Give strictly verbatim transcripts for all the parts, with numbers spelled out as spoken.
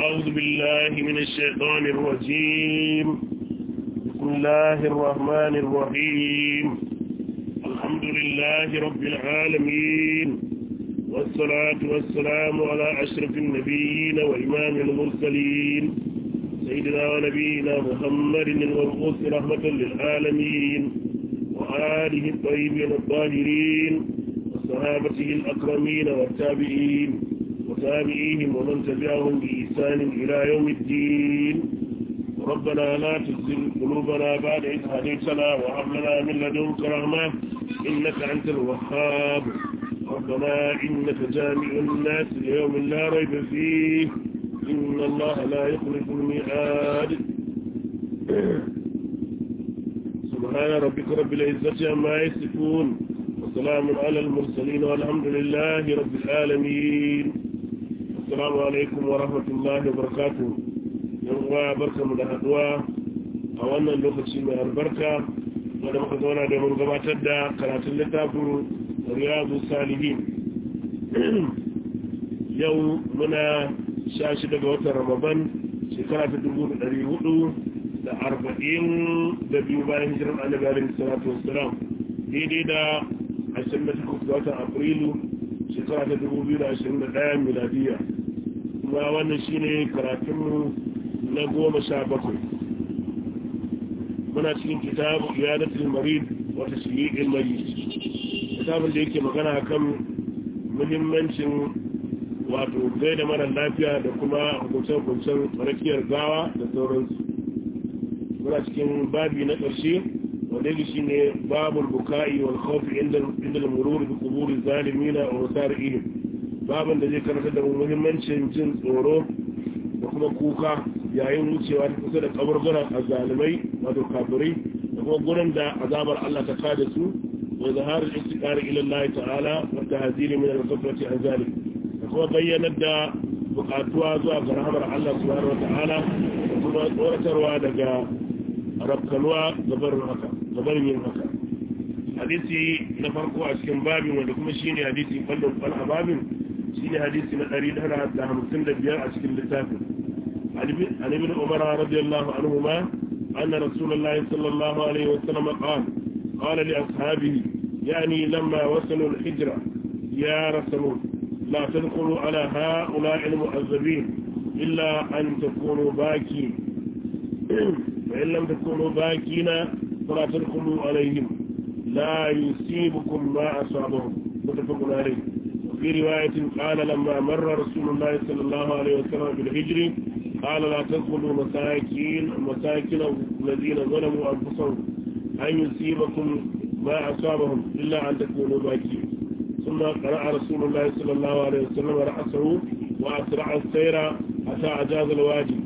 أعوذ بالله من الشيطان الرجيم. بسم الله الرحمن الرحيم. الحمد لله رب العالمين، والصلاة والسلام على أشرف النبيين وإمام المرسلين سيدنا ونبينا محمد المبعوث رحمة للعالمين، وآله الطيبين الطاهرين، وصحابته الأكرمين والتابعين وتابعيهم ومن تبعهم بإحسان إلى يوم الدين. ربنا لا تزغ قلوبنا بعد إذ هديتنا وهب لنا من لدنك رحمة إنك أنت الوهاب. ربنا إنك جامع الناس ليوم لا ريب فيه إن الله لا يخلف الميعاد. سبحان ربك رب العزة عما يصفون وسلام على المرسلين والحمد لله رب العالمين. السلام عليكم ورحمة الله وبركاته. يوم بركة مدهدوا أولا اللوكسي من البركة ودمك دونا دمون قباتد قناة اللتافر رياض الصالحين. يوم منا شاشة قوة رمضان شكرا تدبون الريهود لأربعين دبيو باين هجرم النبي عليه الصلاة والسلام دي دا عشرين قوة أبريل shekara ta dubu biyu da ashirin da ɗaya miladiya, kuma wannan shi ne karatunmu na goma sha bakwai. Muna cikin kitabu iyadatul marid wata shiyi ilmari, kitabun da yake magana kan muhimmancin wato gaida mara lafiya da kuma hukuncen-hukuncen rakiyar gawa da sauransu. Muna cikin babi na ƙarshe wanda shi ne babul buka'i wal khawfi inda inda al-murur bi qubur az-zalimin wa wasarihim, baban da zai karanta da muhimmancin jin tsoro da kuma kuka yayin wucewa ta kusa da kaburburan azzalimai wato kafirai da kuma gurin da azabar Allah ta kada su, wa zahar al-istiqrar ila Allah ta'ala wa tahzir min al-ghaflati an zalik, da kuma bayyanar da bukatuwa zuwa ga rahmar Allah subhanahu wa ta'ala da kuma tsoratarwa daga rabkalwa gabarin haka gabarin yin haka. Hadisi na farko a cikin babin wanda kuma shine hadisi kallon fal babin shine hadisi na ɗari tara da hamsin da biyar a cikin littafin. An ibn Umar radiyallahu anhuma anna Rasulullahi sallallahu alaihi wasallam qala qala li ashabihi yani lamma wasalu al-hijra ya rasul la tadkhulu ala ha'ula'i al-mu'azzabin illa an takunu baki فإن لم تكونوا باكين فلا تدخلوا عليهم لا يصيبكم ما أصابهم متفق عليه. وفي رواية قال لما مر رسول الله صلى الله عليه وسلم بالهجر قال لا تدخلوا مساكين مساكن الذين ظلموا أنفسهم أن يصيبكم ما أصابهم إلا أن تكونوا باكين. ثم قرأ رسول الله صلى الله عليه وسلم رأسه وأسرع السير حتى أجاز الواجب.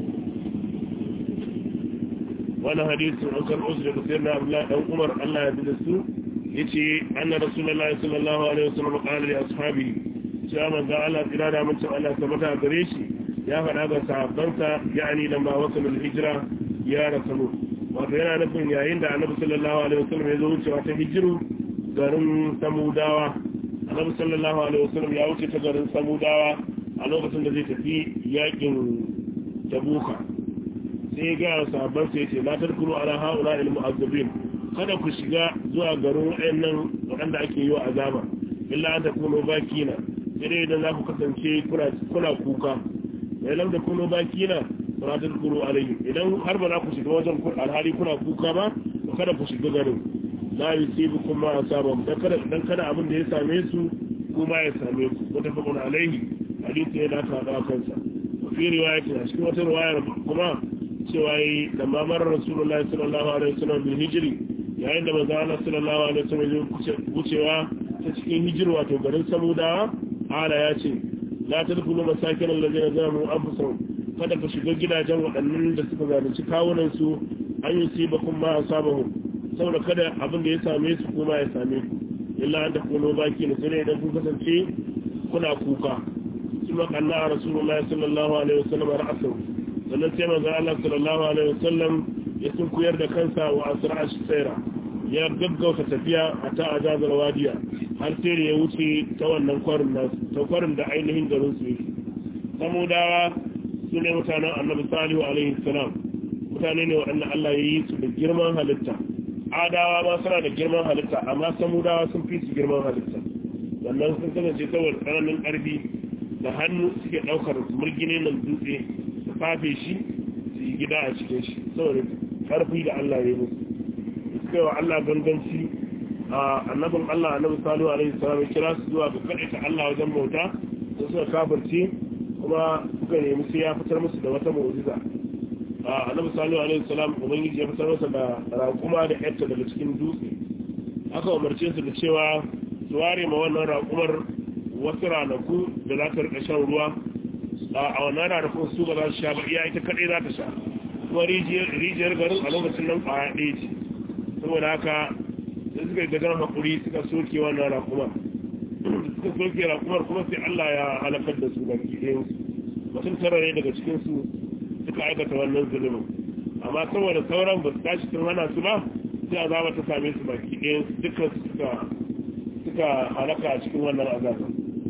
wani hadisin an kan usu daga sayar na abdullahi ɗan umar Allah ya da su ya ce an na rasulallah sallallahu alaihi wasallam qala li ashabi cewa manzo Allah tsira da mutum Allah tabbata gare shi ya faɗa ga sahabbansa yani lamma wasalul hijra ya rasulu, wato yana nufin yayin da annabi sallallahu alaihi wasallam ya zo wucewa ta hijiru garin samudawa. Annabi sallallahu alaihi wasallam ya wuce ta garin samudawa a lokacin da zai tafi yakin tabuka. sai ga sahabban sai ce la tarkuru ala haula al mu'azzabin, kada ku shiga zuwa garin wayannan wadanda ake yi wa azaba illa an takunu bakina, sai dai idan za ku kasance kuna kuna kuka. sai lam takunu bakina la tarkuru alayhi, idan har ba za ku shiga wajen alhali kuna kuka ba kada ku shiga garin. la yusibukum ma asabam, dan kada dan kada abin da ya same su kuma ya same ku. mutafaqun alayhi, hadisi yana ta da kansa. fi riwayati a cikin wata riwaya kuma cewa yi da mamar rasulullahi sallallahu alaihi wasallam bil hijri, yayin da manzo Allah sallallahu alaihi wasallam ya wucewa ta cikin hijir wato garin samudawa, ala ya ce la tadkhulu masakin allazina zalamu anfusahum, kada ku shiga gidajen waɗannan da suka zalunci kawunan su an yusibakum ma asabahum, saboda kada abin da ya same su kuma ya same ku illa an takunu baki ne, sai idan kun kasance kuna kuka. kuma kanna rasulullahi sallallahu alaihi wasallam ra'asahu, sannan sai manzo Allah sallallahu alaihi wasallam ya sunkuyar da kansa wa asra'a sayra, ya gaggauta tafiya hatta ajazal wadiya, har sai da ya wuce ta wannan kwarin nasu, ta kwarin da ainihin garin su yake. samudawa su ne mutanen annabi salihu alaihi salam mutane ne waɗanda Allah ya yi su da girman halitta adawa ma suna da girman halitta amma samudawa sun fi su girman halitta sannan sun kasance saboda tsananin ƙarfi da hannu suke ɗaukar murgine nan dutse su fafe shi su yi gida a cikin shi saboda ƙarfi da Allah ya yi musu suka wa Allah ganganci a annabin Allah annabi salihu alaihi salam ya kira su zuwa ga kaɗaita Allah wajen bauta da suka kafirce kuma suka nemi sai ya fitar musu da wata mu'jiza a annabi salihu alaihi salam ubangiji ya fitar masa da raƙuma da yarta daga cikin dutse aka umarce su da cewa su ware ma wannan raƙumar wasu ranaku da za ta rika shan ruwa a wannan ranakun su ba za su sha ba iya ita kaɗai za ta sha kuma rijiyar garin a lokacin nan ƙwaya ɗaya ce saboda haka sai suka yi gajen haƙuri suka soke wannan raƙumar suka soke raƙumar kuma sai Allah ya halakar da su baki ɗayansu mutum tara ne daga cikinsu suka aikata wannan zulumin amma saboda sauran ba su tashi sun hana su ba sai azaba ta same su baki ɗayansu dukkan su suka suka halaka a cikin wannan azaba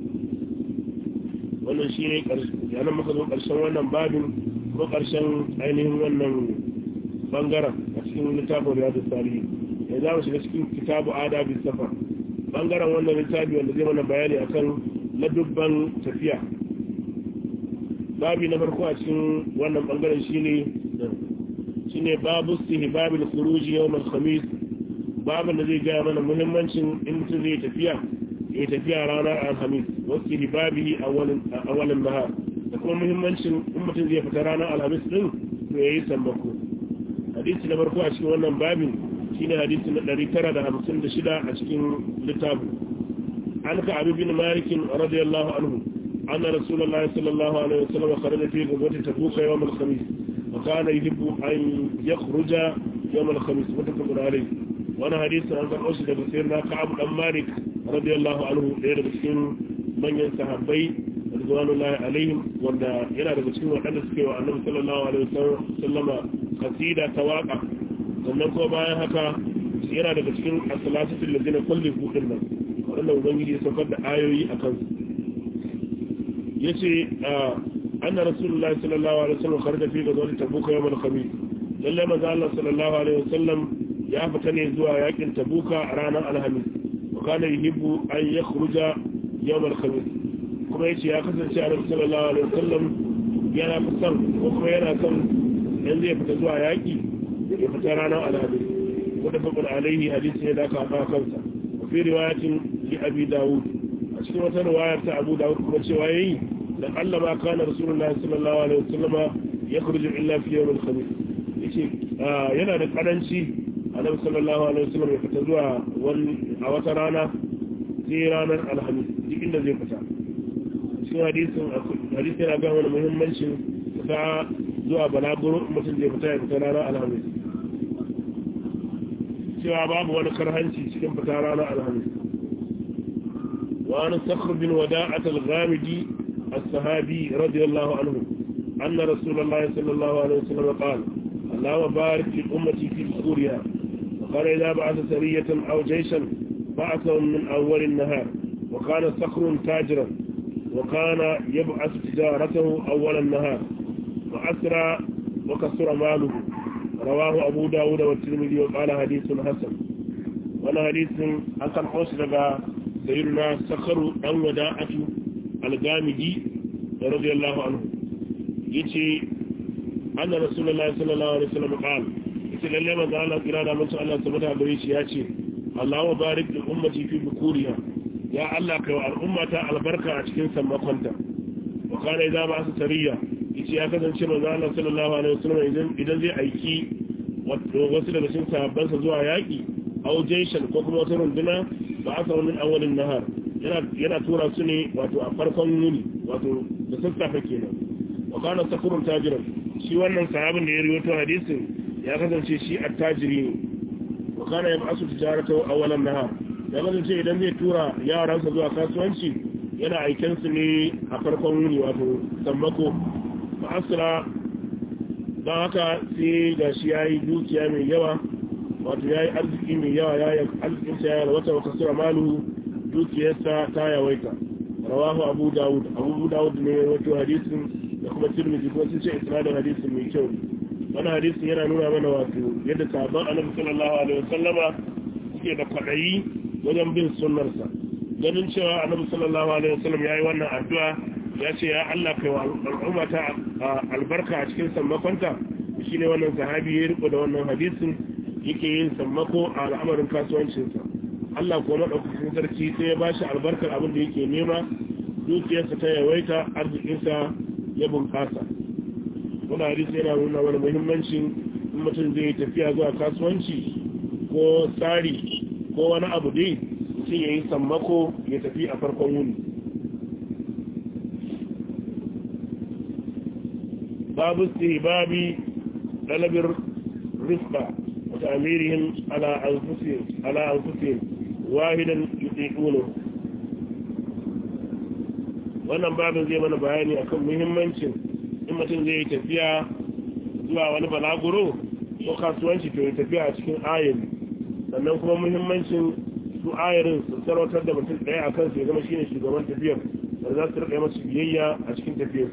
wannan shi ne yanar muka zo ƙarshen wannan babin ko ƙarshen ainihin wannan bangaren a cikin littafin riyadu salihin ya za mu shiga cikin kitabu adabi safar bangaren wannan littafi wanda zai mana bayani akan ladubban tafiya babi na farko a cikin wannan bangaren shine shine babu istihbabil khuruj yawm al-khamis babin da zai gaya mana muhimmancin in mutum zai tafiya ya tafiya ranar alhamis wasu istihbabihi awwalan nahar da kuma muhimmancin in mutum zai fita ranar alhamis din to yayi sammako hadisi na farko a cikin wannan babin shine hadisi na ɗari tara da hamsin da shida a cikin littafi an ka abu bin malikin radiyallahu anhu أن رسول الله صلى الله عليه وسلم خرج في غزوة تبوك يوم الخميس وكان يحب أن يخرج يوم الخميس متفق عليه وأنا حديث عن أرشد بسيرنا كعب بن مالك رضي الله عنه غير بسكين من ينسحبي رضوان الله عليهم وأن إلى بسكين وأن سكي وأن صلى الله عليه وسلم قصيدة تواقع sannan ko bayan haka yana daga cikin as-salatul ladina kullu dinnan wannan ubangiji ya saukar da ayoyi akan su yace anna rasulullahi sallallahu alaihi wasallam kharaja fi ghazwati tabuk yawm al-khamis lalle manzo Allah sallallahu alaihi wasallam ya fita ne zuwa yakin tabuka a ranar alhamis wa kana yuhibbu an yakhruja yawm al-khamis kuma yace ya kasance annabi sallallahu alaihi wasallam yana fitan ko kuma yana kan yanzu ya fita zuwa yaki ya fita ranar alhamis wanda fakon alaihi hadisi ne da aka haɗa kansa fi riwayatin li abi dawud a cikin wata riwayar ta abu dawud kuma cewa yayi da Allah ma kana rasulullahi sallallahu alaihi wasallam ya khruju illa fi yawm al-khamis yace yana da karanci annabi sallallahu alaihi wasallam ya fita zuwa wani a wata rana sai ranar alhamis duk inda zai fita cikin hadisin hadisi yana ga wani muhimmancin ta zuwa balaguro mutum zai fita ya fita ranar alhamis cewa babu wani karhanci cikin fita ranar alhamis وعن صخر بن وداعة الغامدي الصحابي رضي الله عنه أن رسول الله صلى الله عليه وسلم قال اللهم بارك لأمتي في بخورها وقال إذا بعث سرية أو جيشا بعثهم من أول النهار وكان صخر تاجرا وكان يبعث تجارته أول النهار وأسرى وكسر ماله رواه أبو داود والترمذي وقال حديث حسن وانا حديث أكن حسن سيدنا سخر أن وداعة الغامدي رضي الله عنه يتي أن رسول الله صلى الله عليه وسلم قال يتي لله ما قال إرادة من شاء الله سبحانه بريش ياتي الله وبارك لأمتي في بكورها يا الله كوى الأمة البركة أتكين سمقنت وقال إذا بعث سرية يتي أكثر شيء من الله صلى الله عليه وسلم إذا زي أيكي وغسل بسين سابنس زوا ياكي أو جيشا كوكما وترون بنا بعثه من أول النهار yana tura su ne wato a farkon yuni wato da sassafe kenan wa kana sakurun tajiran shi wannan sahabin da ya riwayo hadisin ya kasance shi attajiri ne wa kana yab'asu tijarata awalan nahar ya kasance idan zai tura yaransa zuwa kasuwanci yana aiken su ne a farkon yuni wato sammako fa asra dan haka sai ga shi yayi dukiya mai yawa wato yayi arziki mai yawa yayi arzikin sa ya wata wa kasura malu dukiyarsa ta yawaita rawahu abu dawud abu dawud ne wato hadisin da kuma tirmidhi ko sun ce isnadin hadisin mai kyau wannan hadisin yana nuna mana wato yadda sahabban annabi sallallahu alaihi wasallama suke da kwadayi wajen bin sunnarsa ganin cewa annabi sallallahu alaihi wasallam yayi wannan addu'a ya ce ya Allah kai wa al'umma ta albarka a cikin sammakonta shine wannan sahabi ya riko da wannan hadisin yake yin sammako a al'amarin kasuwancinsa Allah kuma madaukakin sarki sai ya bashi albarkar abin da yake nema dukiyarsa ta yawaita arzikinsa ya bunƙasa wannan hadisi yana nuna wani muhimmancin in mutum zai tafiya zuwa kasuwanci ko tsari ko wani abu dai mutum ya yi sammako ya tafi a farkon wuni babu istihbabi talabir rifqa wa ta'mirihim ala anfusihim ala anfusihim wahidan yutiqunu wannan babin zai mana bayani akan muhimmancin in mutum zai tafiya zuwa wani balaguro ko kasuwanci to ya tafiya a cikin ayari sannan kuma muhimmancin su ayarin su sarautar da mutum ɗaya a kansu ya zama shine shugaban tafiyar da za su rika masu biyayya a cikin tafiyar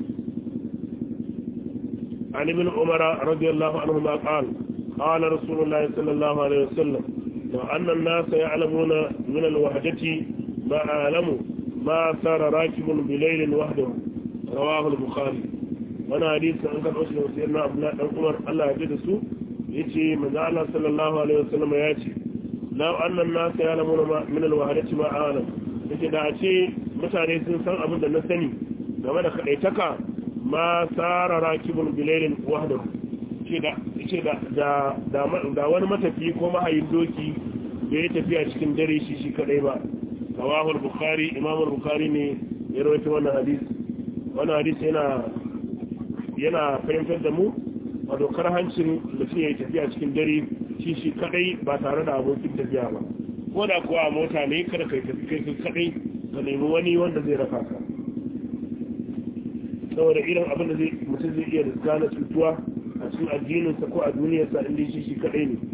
عن ابن عمر رضي الله عنهما قال قال رسول الله صلى الله عليه وسلم لو أن الناس يعلمون من الوحدة ما أعلموا ما صار راكب بليل وحده رواه البخاري وانا حديث عن كان أسلم سيدنا أبناء عمر الله يجدسه يتي ماذا الله صلى الله عليه وسلم ياتي لو أن الناس يعلمون من الوحدة ما أعلم yake da a ce mutane sun san abin da na sani game da kaɗaitaka ma tsara rakibun bilailin wahda ce da ce da da wani matafi ko mahayin doki da ya tafiya cikin dare shi shi kadai ba rawahu al-bukhari imam al-bukhari ne ya rawaito wannan hadisi wannan hadisi yana yana fahimtar da mu a dokar hancin mutum ya tafiya cikin dare shi shi kadai ba tare da abokin tafiya ba ko da kuwa mota ne kada kai tafi kai kadai ka nemi wani wanda zai raka ka saboda irin abin da mutum zai iya riska na cutuwa a cikin addininsa ko a duniyarsa inda shi shi kadai ne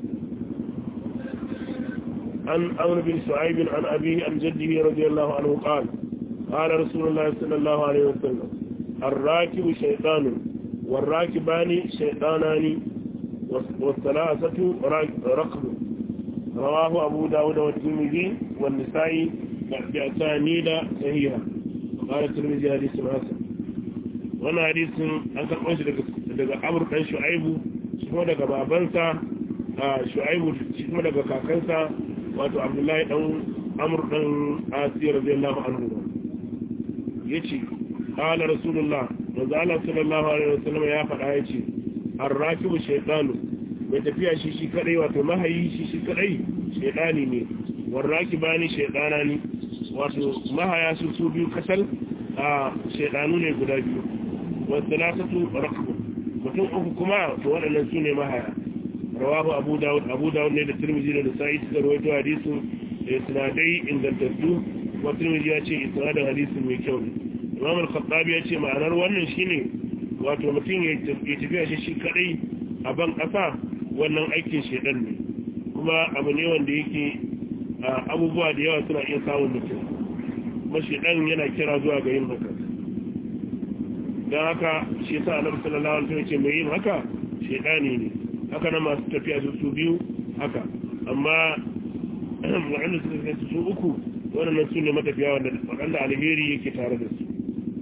an amr bin shu'aib an abihi an jaddihi radiyallahu anhu qala qala rasulullah sallallahu alaihi wasallam ar-rakibu shaytanun war-rakibani shaytanani was-salasatu raqb rawahu abu dawud wa tirmidhi wan-nisa'i bi asanida sahiha qala tirmidhi hadithun hasan wannan hadisin an karɓo shi daga amur ɗan shu'aibu shi kuma daga babansa shu'aibu shi kuma daga kakansa wato abdullahi ɗan amur ɗan asiyar radiyallahu anhu ya ce ƙala rasulullah manzo Allah sallallahu alaihi wasallam ya faɗa ya ce arrakibu shaytanu mai tafiya shi shi kadai wato mahayi shi shi kadai shaytani ne warrakibani shaytanani wato mahaya su su biyu kasal a shaytanu ne guda biyu wasalatatu rakbu mutum uku kuma to waɗannan su ne mahaya rawahu abu dawud abu dawud ne da tirmidhi da nasa'i suka rawaito hadisin da sanadai ingantattu wa tirmidhi ya ce isnadin hadisin mai kyau ne imam al-khattabi ya ce ma'anar wannan shine wato mutum ya tafiya shi shi kadai a ban ƙasa wannan aikin shedan ne kuma abu ne wanda yake abubuwa da yawa suna iya samun mutum kuma shedan yana kira zuwa ga yin haka don haka shi yasa annabi sallallahu alaihi wasallam ce mai yin haka shedani ne haka na masu tafiya su su biyu haka amma wanda suka kai su uku wannan su ne matafiya wanda alheri yake tare da su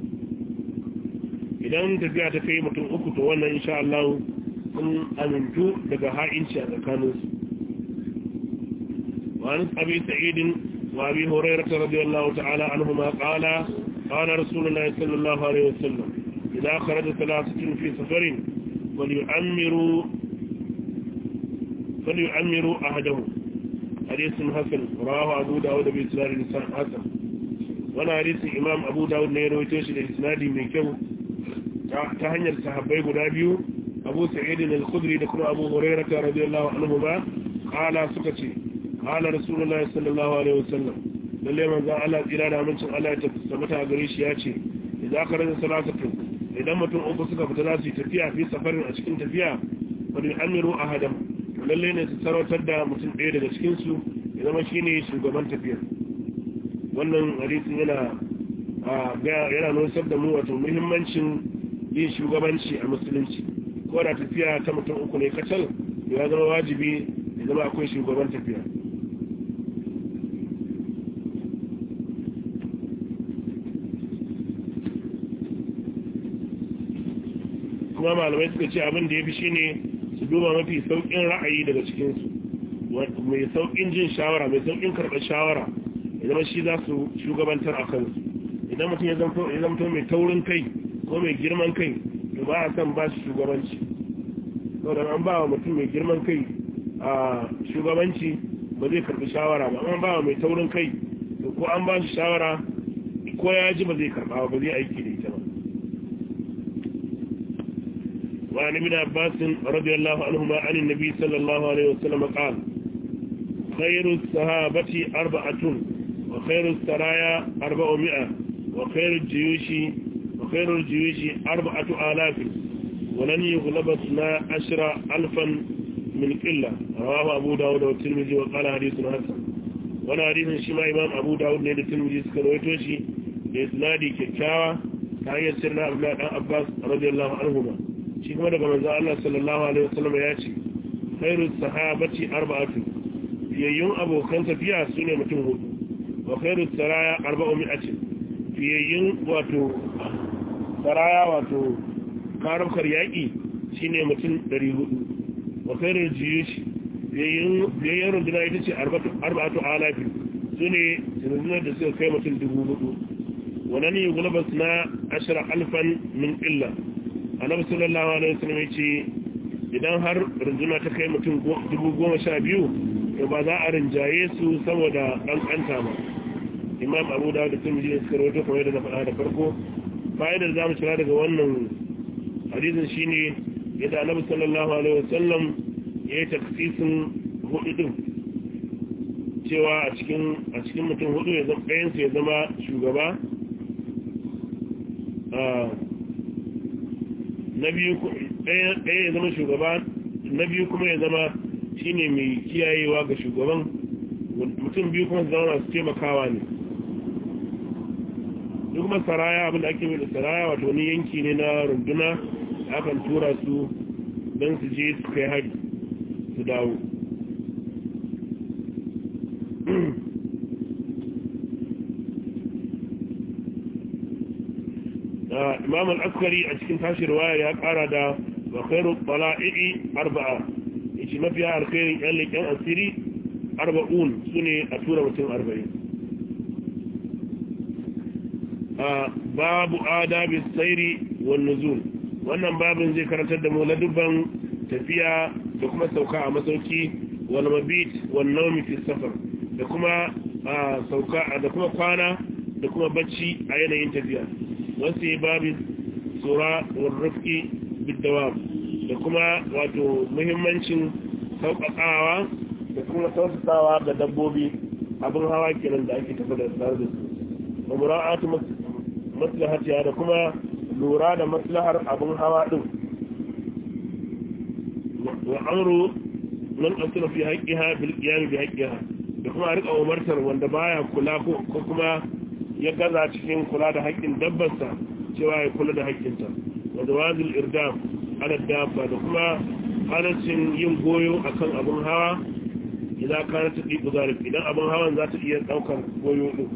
idan tafiya ta kai mutum uku to wannan insha Allah sun amintu daga ha'inci a tsakaninsu وعن أبي سعيد وأبي هريرة رضي الله تعالى عنهما قال قال رسول الله صلى الله عليه وسلم إذا خرج ثلاثة في سفر فليؤمروا فليؤمروا أحدهم حديث حسن رواه أبو داود بإسناد حسن وانا حديث إمام أبو داود نيروي توشي لإسناد من كو تهنير صحابي قدابيو أبو سعيد الخدري ذكر أبو هريرة رضي الله عنهما قال سكتي قال رسول الله صلى الله عليه وسلم lalle manzo Allah tsira da amincin Allah ya tabbata gare shi ya ce idan aka rasa salatu idan mutum uku suka fita za su yi tafiya fi safarin a cikin tafiya wani amiru ahadam lalle ne su sarautar da mutum ɗaya daga cikin su ya zama shine shugaban tafiya wannan hadisin yana yana nusar da mu wato muhimmancin yin shugabanci a musulunci ko da tafiya ta mutum uku ne kacal ya zama wajibi ya zama akwai shugaban tafiya. kuma malamai suka ce abin da ya fi shi ne su duba mafi sauƙin ra'ayi daga cikinsu mai sauƙin jin shawara mai sauƙin karɓar shawara ya zama shi za su shugabantar a kansu. Idan mutum ya zamto mai taurin kai ko mai girman kai to ba a san ba shi shugabanci. sau da an ba wa mutum mai girman kai a shugabanci ba zai karɓi shawara ba, an ba wa mai taurin kai to ko an ba shi shawara ko ya ji ba zai karɓa ba zai aiki da ita ba. وعن ابن عباس رضي الله عنهما عن النبي صلى الله عليه وسلم قال خير الصحابة أربعة وخير السرايا أربعمائة وخير الجيوش وخير الجيوش أربعة آلاف ولن يغلب اثنا عشر ألفا من قلة. رواه أبو داود والترمذي وقال حديث حسن. وانا حديث شما إمام أبو داود نيد الترمذي سكرويتوشي لإسنادي كيكاوة كان سرنا أبناء عباس رضي الله عنهما shi kuma daga manzo Allah sallallahu alaihi wasallam ya ce khairus sahabati arba'atu fiyayyun abokan tafiya sune mutum hudu wa khairus saraya arba'umi'atin fiyayyun wato saraya wato karukar yaki shine mutum ɗari hudu wa khairul jiyush fiyayyun fiyayyun runduna ita ce arba'atu alafi sune rundunar da suka kai mutum dubu hudu wannan ne gulabas na ashara alfan min illa. Annabi sallallahu alaihi wasallam yace idan har rinjuna ta kai mutum dubu goma sha biyu to ba za a rinjaye su saboda kankanta ba. Imam Abu Dawud da Tirmidhi suka rawaito kamar yadda na faɗa da farko. Fa'idar zamu tsara daga wannan hadisin shine yadda Annabi sallallahu alaihi wasallam ya yi taksisin hudu din cewa a cikin a cikin mutum hudu ya zama ɗayan su ya zama shugaba na biyu ɗaya ya zama shugaba na biyu kuma ya zama shine mai kiyayewa ga shugaban mutum biyu kuma su zama masu taimakawa ne. duk kuma saraya abinda ake mai da saraya wato wani yanki ne na runduna akan tura su don su je su kai hari su dawo. imam al-askari a cikin tashi riwaya ya kara da wa khairu tala'i arba'a yace mafiya alkhairin yan leƙen asiri arba'un sune a tura mutum arba'in. babu adabi sairi wan nuzul wannan babin zai karantar da mu ladubban tafiya da kuma sauka a masauki wal mabit wan nawmi fi safar da kuma sauka da kuma kwana da kuma bacci a yanayin tafiya. wasu babin tsura warrafki biddawa da kuma wato muhimmancin sauƙaƙawa da kuma sauƙaƙawa ga dabbobi abin hawa kenan da ake tafi da tsar da su wa mura'atu maslahatiya da kuma lura da maslahar abin hawa din wa amru man asira fi haqqiha bil qiyam bi haqqiha da kuma rika umartar wanda baya kula ko kuma ya gaza cikin kula da haƙƙin dabbarsa cewa ya kula da haƙƙinta wa zawazil irdam ala dabba da kuma halaccin yin goyo akan abin hawa idan kana ta diku zalik idan abin hawan za ta iya daukar goyo din.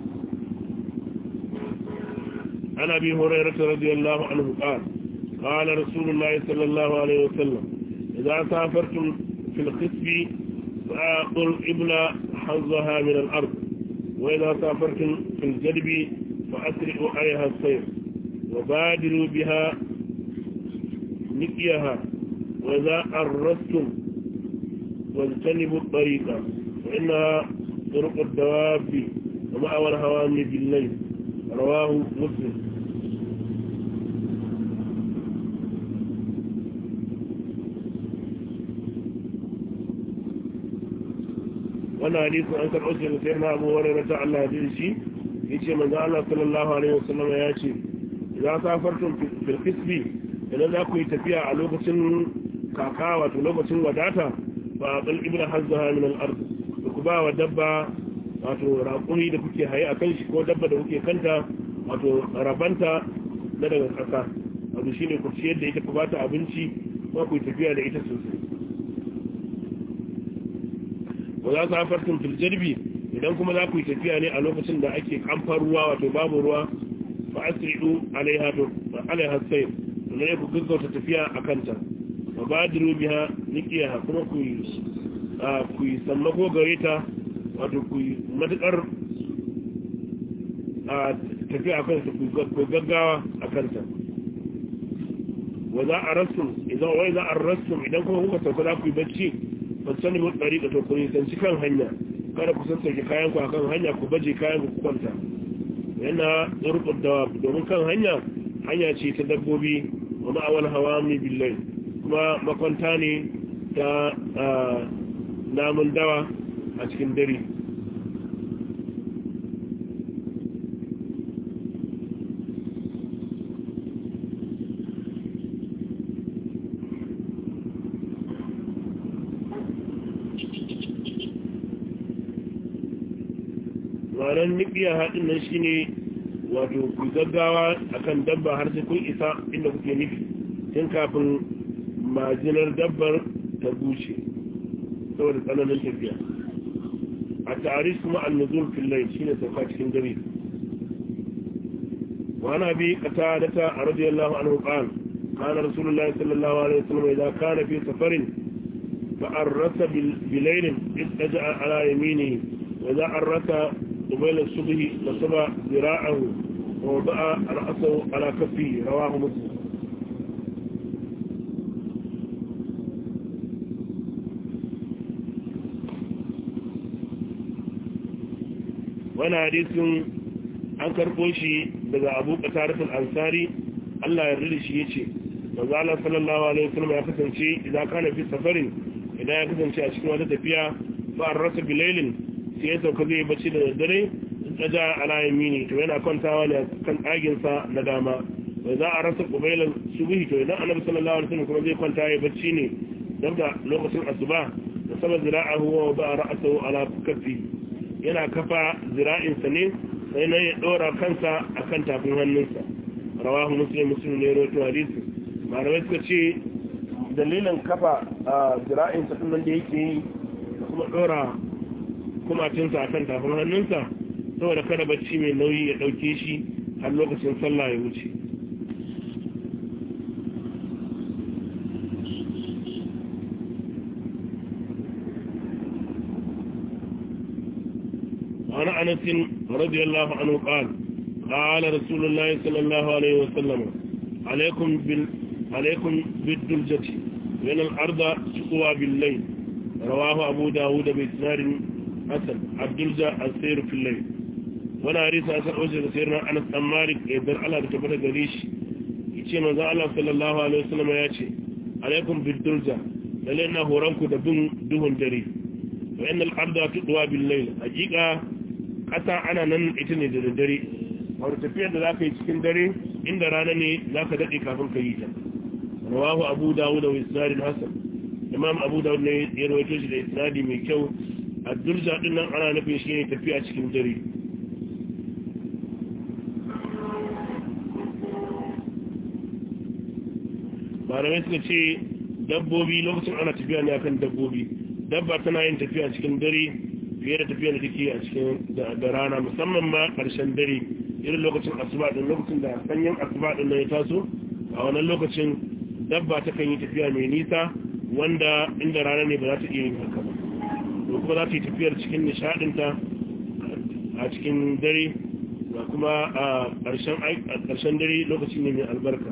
ana bi hurairah radiyallahu anhu qala qala rasulullahi sallallahu alaihi wasallam idza safartum fil qisbi fa'qul ibla hazzaha min al-ard وإذا سافرتم في الجدب فأسرعوا عليها السير وبادروا بها نقيها وإذا أرستم واجتنبوا الطريق فإنها طرق الدواب ومأوى الهوام بالليل. رواه مسلم. wannan hadisin an karɓo shi da sai na abu wurin ta Allah ya shi ya ce manzo Allah sallallahu alaihi wasallam ya ce idan safartum fil qisbi idan za ku yi tafiya a lokacin kaka wato lokacin wadata fa qal ibra hazzaha min al ard ku ba wa dabba wato raƙumi da kuke haye akan shi ko dabba da kuke kanta wato rabanta na daga ƙasa wato shine ku ciyar da ita ku ba ta abinci ko ku tafiya da ita sosai wa za su hafartun fil jarbi idan kuma za ku yi tafiya ne a lokacin da ake kamfar ruwa wato babu ruwa fa asri'u alaiha to alaiha sayr to ne ku gaggauta tafiya akan ta wa badiru biha niqiyaha kuma ku yi ku yi sammako gare ta wato ku yi matukar a tafiya akan ta ku gaggawa akan ta wa za a rasu idan wai za a rasu idan kuma kuka sauka za ku yi bacci fasani mu ɗari da to ku nisanci kan hanya kada ku sassauke kayan ku akan hanya ku baje kayan ku kwanta yana rukun da domin kan hanya hanya ce ta dabbobi wa ma'awal hawami billahi kuma makwanta ne ta namun dawa a cikin dare ranar nikiya haɗin nan shi ne wato ku gaggawa a kan dabba har sai kun isa inda kuke nufi tun kafin majinar dabbar ta bushe saboda tsananin tafiya a tarihi kuma annuzul fillai shi ne sauka cikin dare wani abi kata da ta a radiyallahu anhu qala kana rasulullahi sallallahu alaihi wasallam idza kana fi safarin fa arrasa bilailin istaja ala yaminihi wa idza arrasa قبيل الصبح نصب ذراعه ووضع رأسه على كفه رواه مسلم وانا حديث an karɓo shi daga abu ƙasaratul ansari Allah ya rili shi yace manzo Allah sallallahu alaihi wasallam ya kasance idan kana fi safarin idan ya kasance a cikin wata tafiya fa arrasa bilailin sai ya sauka zai bacci da daddare tsaja ala yamini to yana kwantawa ne kan ɗaginsa na dama bai za a rasa ƙubailar subuhi to idan annabi sallallahu alaihi wasallam kuma zai kwanta ya bacci ne don da lokacin asuba da sama zira'ahu wa ba a ra'asahu ala kafi yana kafa zira'insa ne sai na ya ɗora kansa akan tafin hannunsa rawahu muslim muslim ne rawaito hadisi malamai suka ce dalilin kafa zira'insa ɗin nan da yake yi da kuma ɗora kumatinsa a kan tafin hannunsa saboda kada bacci mai nauyi ya ɗauke shi har lokacin sallah ya wuce wani anasin radiyallahu anhu qala qala rasulullahi sallallahu alaihi wasallam alaikum bil alaikum biduljati min al-arda suqwa bil layl rawahu abu dawud bi isnad حسن عبد الجا السير في الليل وانا حديث حسن اوجه سيرنا انس بن مالك يدر الله da tabbata gare shi yace manzo Allah sallallahu alaihi wasallam ya ce alaikum bidulja lalle na horanku da bin duhun dare wa innal arda tudwa bil layl hakika kasa ana nan ita ne da dare wanda tafiyar da zaka yi cikin dare inda rana ne zaka dade kafin ka yi ta rawahu abu dawud wa isnad hasan imam abu dawud ne ya rawaito shi da isnadi mai kyau addurja din nan ana nufin shi ne tafiya cikin dare malamai suka ce dabbobi lokacin ana tafiya ne akan dabbobi dabba tana yin tafiya cikin dare fiye da tafiya da take a cikin da rana musamman ma karshen dare irin lokacin asuba din lokacin da sanyin asuba din nan ya taso a wannan lokacin dabba ta kan yi tafiya mai nisa wanda inda rana ne ba za ta iya yin haka ba ko kuma za ta yi tafiyar cikin nishadinta a cikin dare da kuma a ƙarshen dare lokacin ne mai albarka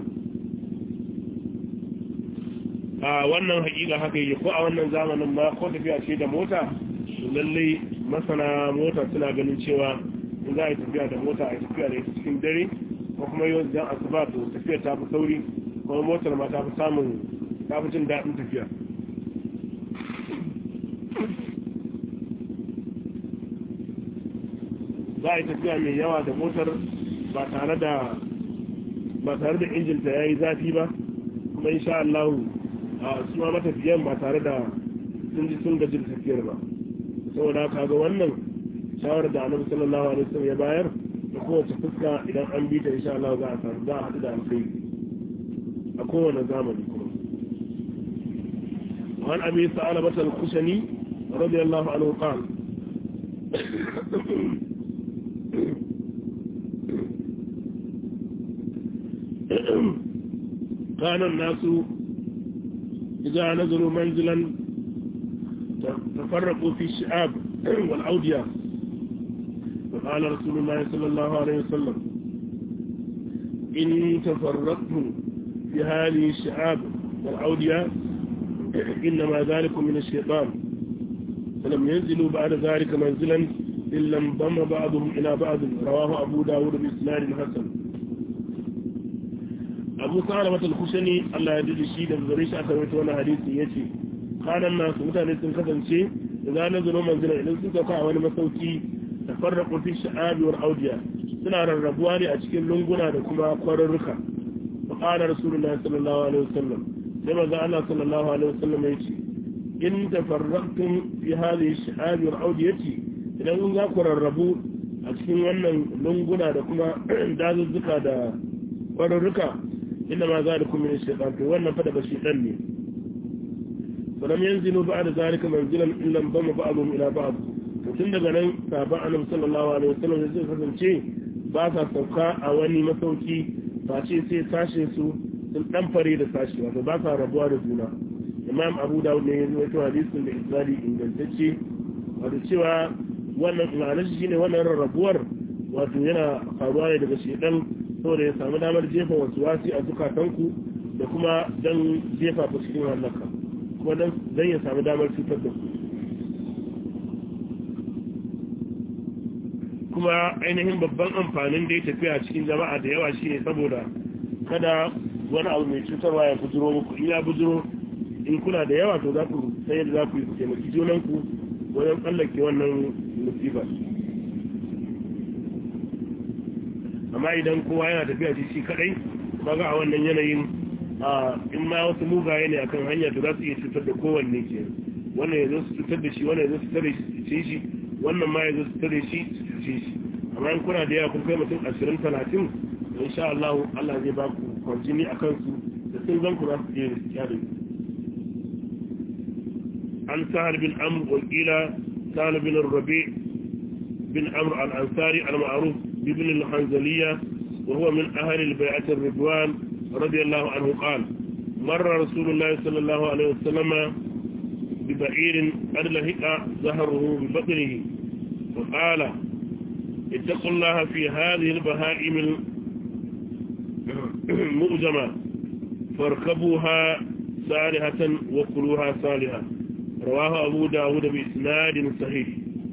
a wannan hakika haka yi ko a wannan zamanin ma ko tafiya ce da mota lallai masana mota suna ganin cewa in za a yi tafiya da mota a tafiya da ita cikin dare ko kuma yau zan asuba to tafiya ta fi sauri kuma motar ma ta fi samun ta fi jin daɗin tafiya za a yi tafiya mai yawa da motar ba tare da ba tare da injinta ya yi zafi ba kuma insha Allah a suma matafiyan ba tare da sun ji sun gaji da tafiyar ba saboda kaga wannan shawarar da annabi sallallahu alaihi wasallam ya bayar da kowace fuska idan an bi ta insha Allah za a samu za a haɗu da alkhairi kowane zamani kuma وعن أبي ثعلبة الخشني رضي الله عنه قال كان الناس إذا نزلوا منزلا تفرقوا في الشعاب والأودية وقال رسول الله صلى الله عليه وسلم إن تفرقتم في هذه الشعاب والأودية إنما ذلك من الشيطان فلم ينزلوا بعد ذلك منزلا إلا انضم بعضهم إلى بعض رواه أبو داود بإسناد حسن أبو ثعلبة الخشني الله يجزيه الشيء الزريش أكرمت وانا حديثي يتي قال الناس متى سنكسن شيء إذا نزلوا منزلا إذا سنكسا وانا مسوكي تفرقوا في الشعاب والأودية سنة الربواني أشكل لنقنا لكما قررك فقال رسول الله صلى الله عليه وسلم كما قال الله صلى الله عليه وسلم يتي إن تفرقتم في هذه الشعاب والأودية إذا نزلوا قرربوا أشكل وانا لنقنا لكما داز الزكاة دا قررك إنما ذلك من الشيطان وانا فدب الشيطان فلم ينزلوا بعد ذلك منزلا إلا انضم بعضهم إلى بعض وتند غنين تابعنا صلى الله عليه وسلم يزيد فسن شيء باسا سوكا أواني مسوكي فاشي سي ساشي سو سلطان فريد ساشي وفي باسا ربوا رجونا إمام أبو داود يزيد حديث الإسرائيلي إنجلتشي wato cewa wannan ma'anar shi ne wannan rarrabuwar wato yana faruwa ne daga shedan saboda ya samu damar jefa wasu wasi a zukatanku da kuma don jefa ku cikin hallaka kuma don ya samu damar cutar da ku kuma ainihin babban amfanin da ya tafiya cikin jama'a da yawa shi ne saboda kada wani abu mai cutarwa ya bujiro muku in ya bujiro in kuna da yawa to za ku san yadda za ku yi taimaki junanku wajen tsallake wannan musibar amma idan kowa yana tafiya shi kadai kaga a wannan yanayin in ma wasu mugaye ne akan hanya to za su iya cutar da kowanne ke wannan ya zo su cutar da shi wannan ya zo su tare shi shi wannan ma ya zo su tare shi su cuce shi amma in kuna da yawa kun kai mutum ashirin talatin insha Allah Allah zai ba ku kwarjini a kansu da sun zan ku za su iya kyale an sahal bin amr wakila sahal bin rabi bin amr al-ansari al-ma'ruf بابن الحنزلية وهو من أهل البيعة الرضوان رضي الله عنه قال مر رسول الله صلى الله عليه وسلم ببعير قد لهق ظهره ببطنه وقال اتقوا الله في هذه البهائم المؤجمة فاركبوها صالحة وكلوها صالحة رواه أبو داود بإسناد صحيح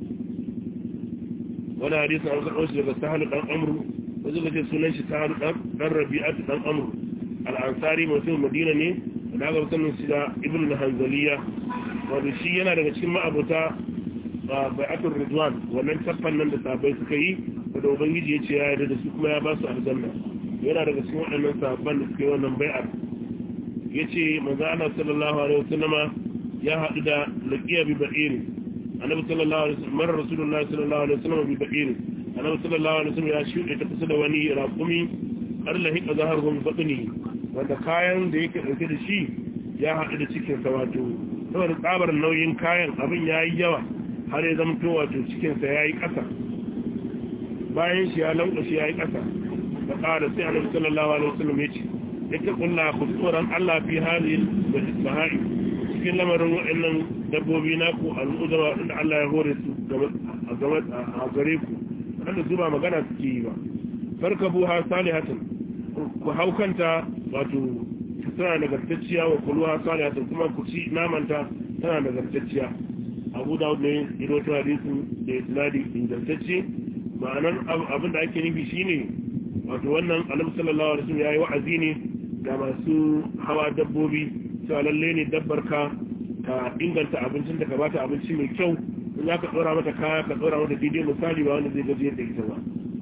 wani hadisi an zaɓo shi daga sahalu ɗan amru wajen da ce sunan shi sahalu ɗan rabi'atu ɗan amru al'ansari mutum madina ne da aka musamman shi da ibn al-hanzaliya wanda shi yana daga cikin ma'abuta bai'atul ridwan wannan taffan nan da sahabbai suka yi da ubangiji ya ce ya yarda da su kuma ya ba su aljanna yana daga cikin waɗannan sahabban da suka yi wannan bai'ar ya ce manzo Allah sallallahu alaihi wasallama ya haɗu da laqiya bi ba'ir annabi sallallahu alaihi wasallam mar rasulullahi sallallahu alaihi wasallam bi ba'ir annabi sallallahu alaihi wasallam ya shuɗe ta kusa da wani raqumi Allah hika zaharhum batni wanda kayan da yake dauke da shi ya haɗu da cikin sa wato saboda tsabar nauyin kayan abin yayi yawa har ya zama to wato cikin sa yayi ƙasa bayan shi ya lankwashe yayi ƙasa da ƙara sai annabi sallallahu alaihi wasallam ya ce ittaqullaha khusuran Allah fi hadhihi al-bahai cikin lamarin waɗannan dabbobi naku al'udama inda Allah ya hore su a gare ku wanda su ba magana suke yi ba farkabu ha salihatan ku haukanta wato tana nagartacciya wa kuluha salihatan kuma ku ci namanta tana nagartacciya abu dawud ne iroto hadisin da isnadi ingantacce ma'anar abin da ake nufi shine wato wannan annabi sallallahu alaihi wasallam yayi wa'azi ne ga masu hawa dabbobi cewa lalle ne dabbar ka ka inganta abincin da ka bata abinci mai kyau in za ka tsora mata kaya ka tsora mata daidai misali ba wanda zai gaji yadda ita ba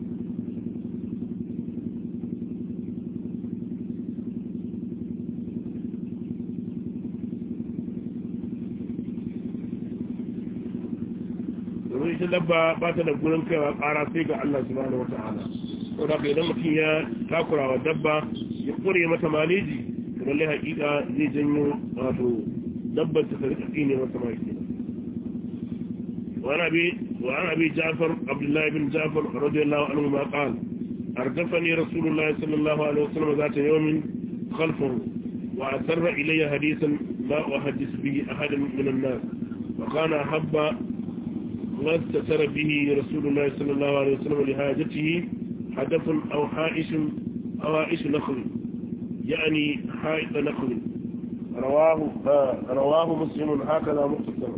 domin ita dabba ba ta da gurin kaiwa ƙara sai ga Allah subhanahu wata'ala saboda ka idan mutum ya takura wa dabba ya kure mata maleji lalle hakika zai janyo wato dabbar ta rika tsine masa maki وعن أبي, وعن أبي جعفر عبد الله بن جعفر رضي الله عنهما قال أردفني رسول الله صلى الله عليه وسلم ذات يوم خلفه وأسر إلي حديثا لا أحدث به أحد من الناس وكان أحب ما استتر به رسول الله صلى الله عليه وسلم لحاجته حدث أو حائش أو حائش نخل يعني حائط نخل رواه آه رواه مسلم هكذا مختصر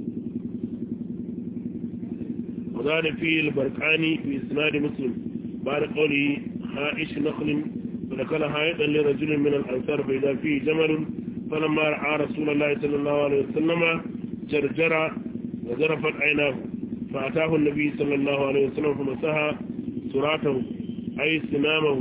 وزاد فيه البركاني في إسناد مسلم بعد قوله حائش نخل فذكر حائطا لرجل من الأنصار فإذا فيه جمل فلما رأى رسول الله صلى الله عليه وسلم جرجر وزرفت عيناه فأتاه النبي صلى الله عليه وسلم فمسها سراته أي سنامه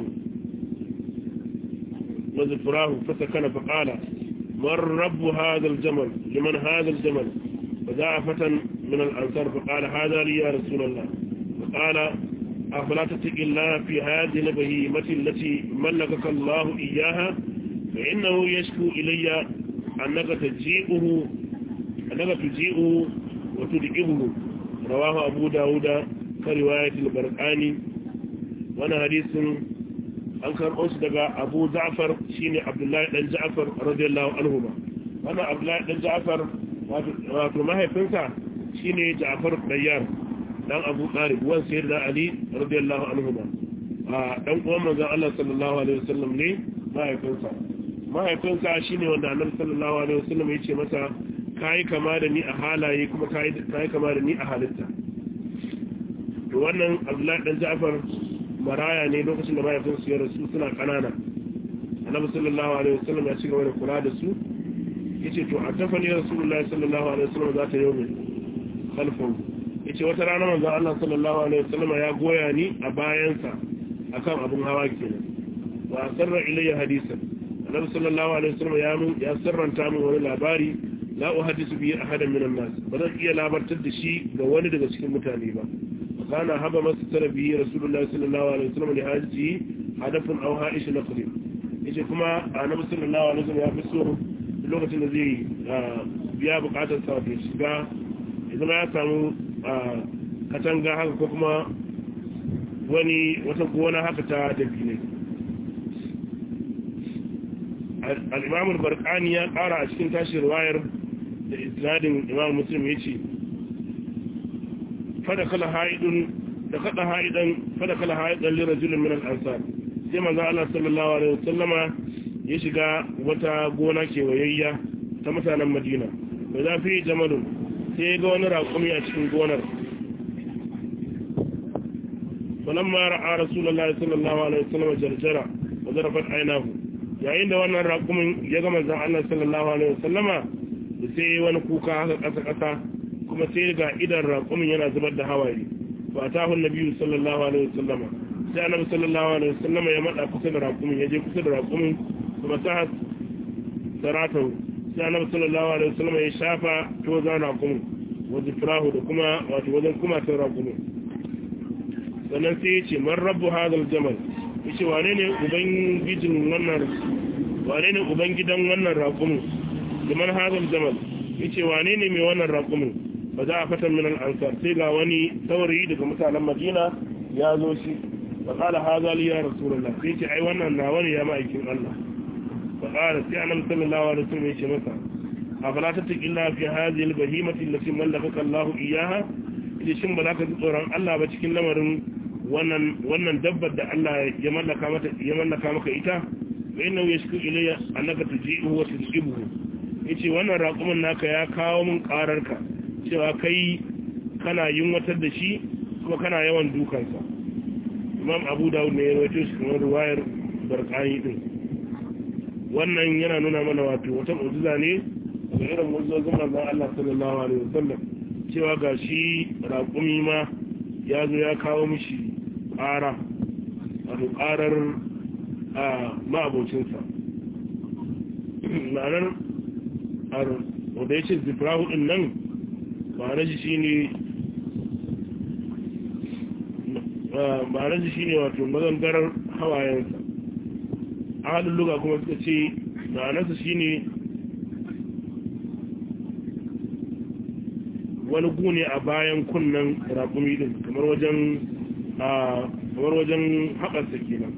وزفراه فسكن فقال من رب هذا الجمل لمن هذا الجمل فجاء فتى من الأنصار فقال هذا لي يا رسول الله فقال أفلا تتق الله في هذه البهيمة التي ملكك الله إياها فإنه يشكو إلي أنك تجيئه أنك تجيئه وتدئبه رواه أبو داود كرواية البرقاني وانا حديث أنكر أصدق أبو جعفر شيني عبد الله بن جعفر رضي الله عنهما وانا عبد الله بن جعفر wato mahaifinsa shine Ja'far Dayyar dan Abu Talib wan sayyidina Ali radiyallahu anhu a dan uwan manzon Allah sallallahu alaihi wasallam ne mahaifinsa mahaifinsa shine wanda Annabi sallallahu alaihi wasallam ya ce masa kai kama da ni a halaye kuma kai kai kama da ni a halitta to wannan Abdullah dan Ja'far maraya ne lokacin da mahaifinsa ya rasu suna kanana Annabi sallallahu alaihi wasallam ya ci gaba da kula da su yace to atafani rasulullahi sallallahu alaihi wasallam zata yau khalfun yace wata rana manzon Allah sallallahu alaihi wasallam ya goya ni a bayansa akan abun hawa kenan wa sarra ilayya hadisan annabi sallallahu alaihi wasallam ya mun ya sirranta min wani labari la uhaddisu bi ahadan min an-nas ba zan iya labartar da shi ga wani daga cikin mutane ba kana haba masu tarabi rasulullahi sallallahu alaihi wasallam li haji hadafun aw haish naqli yace kuma annabi sallallahu alaihi wasallam ya fi so lokacin da zai biya bukatar sa wato shiga idan ya samu katanga haka ko kuma wani wata gona haka ta dabine al-imam al-barqani ya kara a cikin tashi riwayar da isnadin imam muslim yace fada kala haidun da kada haidan fada kala haidan li rajulin min al-ansar sai manzo Allah sallallahu alaihi wasallama ya shiga wata gona kewayayya ta mutanen Madina bai za fi jamalun sai ga wani raƙumi a cikin gonar falamma ra'a rasulullahi sallallahu alaihi wasallam jarjara wa zarafat aynahu yayin da wannan raƙumin ya ga manzon Allah sallallahu alaihi wasallama da sai wani kuka haka ƙasa ƙasa kuma sai ga idan raƙumin yana zubar da hawaye fa atahu annabi sallallahu alaihi wasallama sai annabi sallallahu alaihi wasallama ya mada kusa da raƙumin ya je kusa da raƙumin kuma ta sarata sai annabi sallallahu alaihi wasallam ya shafa to zana kuma wajen firahu da kuma wato wajen kuma ta raƙumin sannan sai ya ce man rabbu hadal jamal yace wane ne ubangijin wannan wane ne ubangidan wannan raƙumin liman hadal jamal yace wane ne mai wannan raƙumin ba za a fatan min al-ansar sai ga wani saurayi daga mutanen Madina ya zo shi fa qala hadha li ya rasulullah sai ce ai wannan nawa ne ya ma'aikin Allah فقال سيعلم صلى الله عليه وسلم يشمسا أفلا تتق الله في هذه البهيمة التي ملكك الله إياها إذا شن بلاك تطوران الله بشكل لمرن wannan dabbar da Allah ya mallaka mata ya mallaka maka ita fa innahu yashku ilayya annaka tuji'uhu wa tujibuhu yace wannan raƙumin naka ya kawo min ƙararka cewa kai kana yunwatar da shi kuma kana yawan dukansa Imam Abu Dawud ne ya rawaito shi kamar riwayar Barqani din wannan yana nuna mana wato wata mu'jiza ne da irin mu'jizozin manzon Allah sallallahu alaihi wasallam cewa gashi raƙumi ma ya zo ya kawo mishi ƙara wato ƙarar a ma'abocinsa ma'anar wanda ya ce zifrahu ɗin nan ma'anar shi shi ne ma'anar shi shi ne wato mazangarar hawayensa a halin luga kuma suka ce ma'anarsa shine wani gune a bayan kunnen raƙumi din kamar wajen a kamar wajen haɓarsa kenan.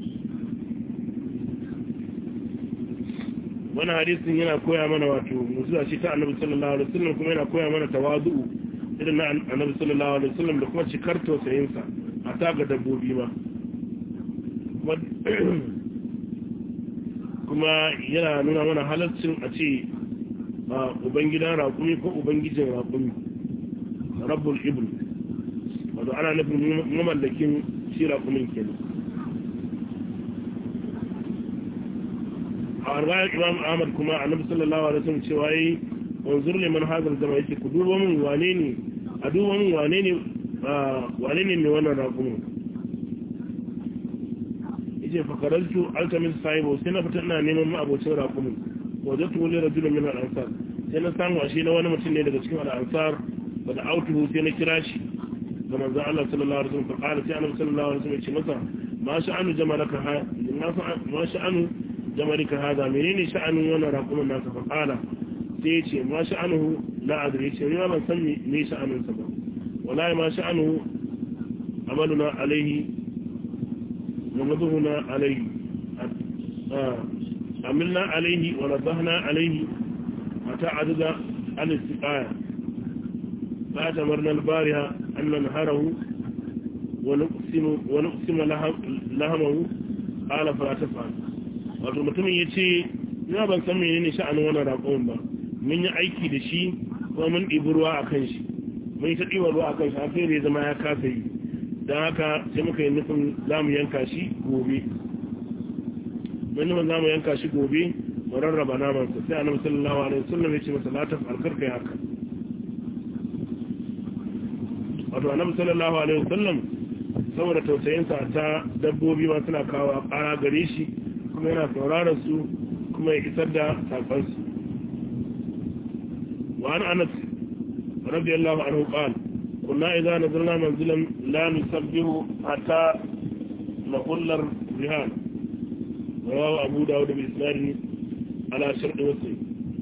wani hadisin yana koya mana wato musuwa ce ta annabi sallallahu alaihi wasallam kuma yana koya mana tawazu'u irin na annabi sallallahu alaihi wasallam da kuma cikar tausayinsa a taga dabbobi ma kuma yana nuna mana halaccin a ce ubangidan raƙumi ko ubangijin raƙumi rabbul ibn wato ana nufin mamallakin shi raƙumin kenan. a arwayar imam ahmad kuma annabi sallallahu alaihi wasallam cewa yi wanzur liman hazar zama yake ku duba min wane ne a duba min wane ne wane ne mai wannan raƙumin yace fa qaraltu altamis sahibo sai na fita ina neman ma abocin raƙumin wajatu li rajulin min al-ansar sai na samu ashe na wani mutum ne daga cikin al-ansar fa da autuhu sai na kira shi ga manzon Allah sallallahu alaihi wasallam fa qala sai annabi sallallahu alaihi wasallam ya ce masa ma sha'anu jamalaka ha ma sha'anu jamalika hada menene sha'anin wannan raƙumin naka fa qala sai ya ce ma sha'anuhu la adri ce ni ban san me sha'anin sa ba wallahi ma sha'anuhu amaluna alaihi wa madhuna alaihi عملنا عليه ونبهنا عليه حتى عدد الاستقاية فأتمرنا البارها أن ننهره ونقسم, ونقسم لهمه قال فلا تفعل wato mutumin ya ce ya ban san menene sha'anin wannan raƙon ba mun yi aiki da shi kuma mun ɗibi ruwa a kan shi mun yi ta ɗiba ruwa a kan shi a sai da ya zama ya kasa yi don haka sai muka yi nufin za mu yanka shi gobe wani man zamu yanka shi gobe mu rarraba naman sa sai annabi sallallahu alaihi wasallam ya ce masa la tafal karka haka wato annabi sallallahu alaihi wasallam saboda tausayin sa ta dabbobi ma suna kawo ƙara gare shi kuma yana sauraron su kuma ya isar da sakon su wa an anas radiyallahu anhu qala kunna idza nazalna manzilan la nusabbihu hatta naqullar rihan رواه أبو داود بإسناد على شرط مسلم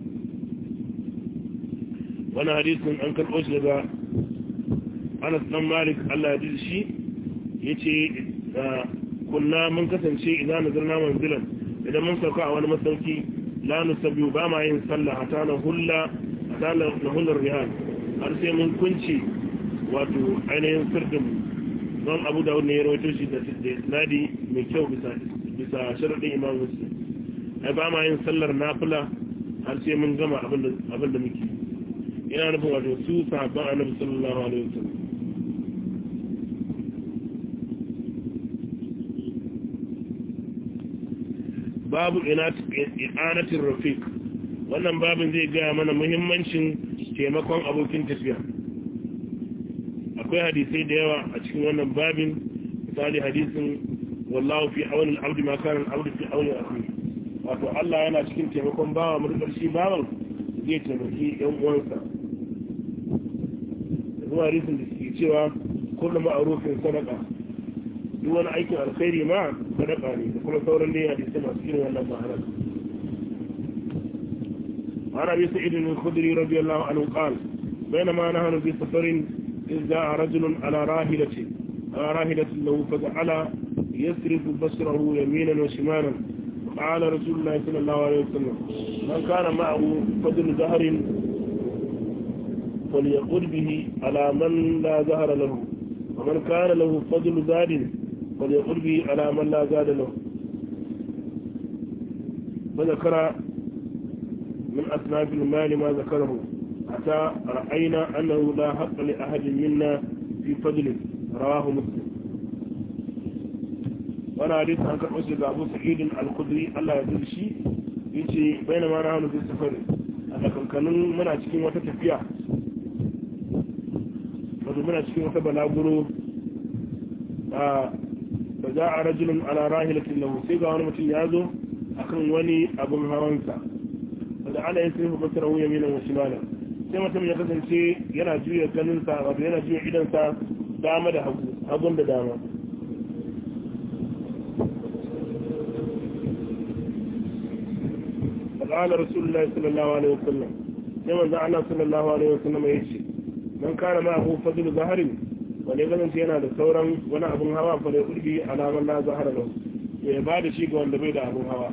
وانا حديث عن كان أشهد أنس بن مالك الله يجزيه شيء يتي كنا من كسن شيء إذا نزلنا منزلا إذا من سوكا وانا مسوكي لا نسبي باما ينصلى حتى نهل حتى نهل الرهان أرسي من كنشي واتو عينين سردم don abu da wani ya rawaito shi da isnadi mai kyau bisa sharaɗin imam muslim ai ba ma yin sallar nafila har sai mun gama abin da muke ina nufin wato su sahabban annabi sallallahu alaihi wasallam babu i'anatir rafiq wannan babin zai gaya mana muhimmancin taimakon abokin tafiya akwai hadisai da yawa a cikin wannan babin misali hadisin wallahu fi auni al-abd ma kana al-abd fi auni akhi wato Allah yana cikin taimakon bawa murkar shi bawan zai taimaki yan uwansa zuwa hadisin da ke cewa kullu ma'rufin sadaqa duk wani aikin alkhairi ma sadaqa ne da kuma sauran dai hadisai masu irin wannan ma'ana ana bi sa'id al-khudri radiyallahu anhu qala bainama nahnu bi safarin إذ جاء رجل على راحلة على راحلة له فجعل يسرف بصره يمينا وشمالا قال رسول الله صلى الله عليه وسلم من كان معه فضل زهر فليقل به على من لا زهر له ومن كان له فضل زاد فليقل به على من لا زاد له فذكر من أصناف المال ما ذكره حتى رأينا أنه لا حق لأحد منا في فضله رواه مسلم وانا حديث عن كأسر أبو سعيد الخدري الله يدل شيء يجي بينما نحن في السفر أنا كان منا cikin wata tafiya wato muna cikin wata balaguro a faja'a rajulun ala rahilatin lahu sai ga wani mutum ya zo akan wani abun hawansa wanda ala yasrifu basarahu yaminan wa shimalan sai mutum ya kasance yana juya ganinsa wato yana juya idansa dama da hagu hagun da dama qala rasulullahi sallallahu alaihi wasallam sai manzo Allah sallallahu alaihi wasallam yace man kana ma hu fadlu zaharin wanda ganin yana da sauran wani abun hawa fa da kurbi alaman la zahara lahu ya ba da shi ga wanda bai da abun hawa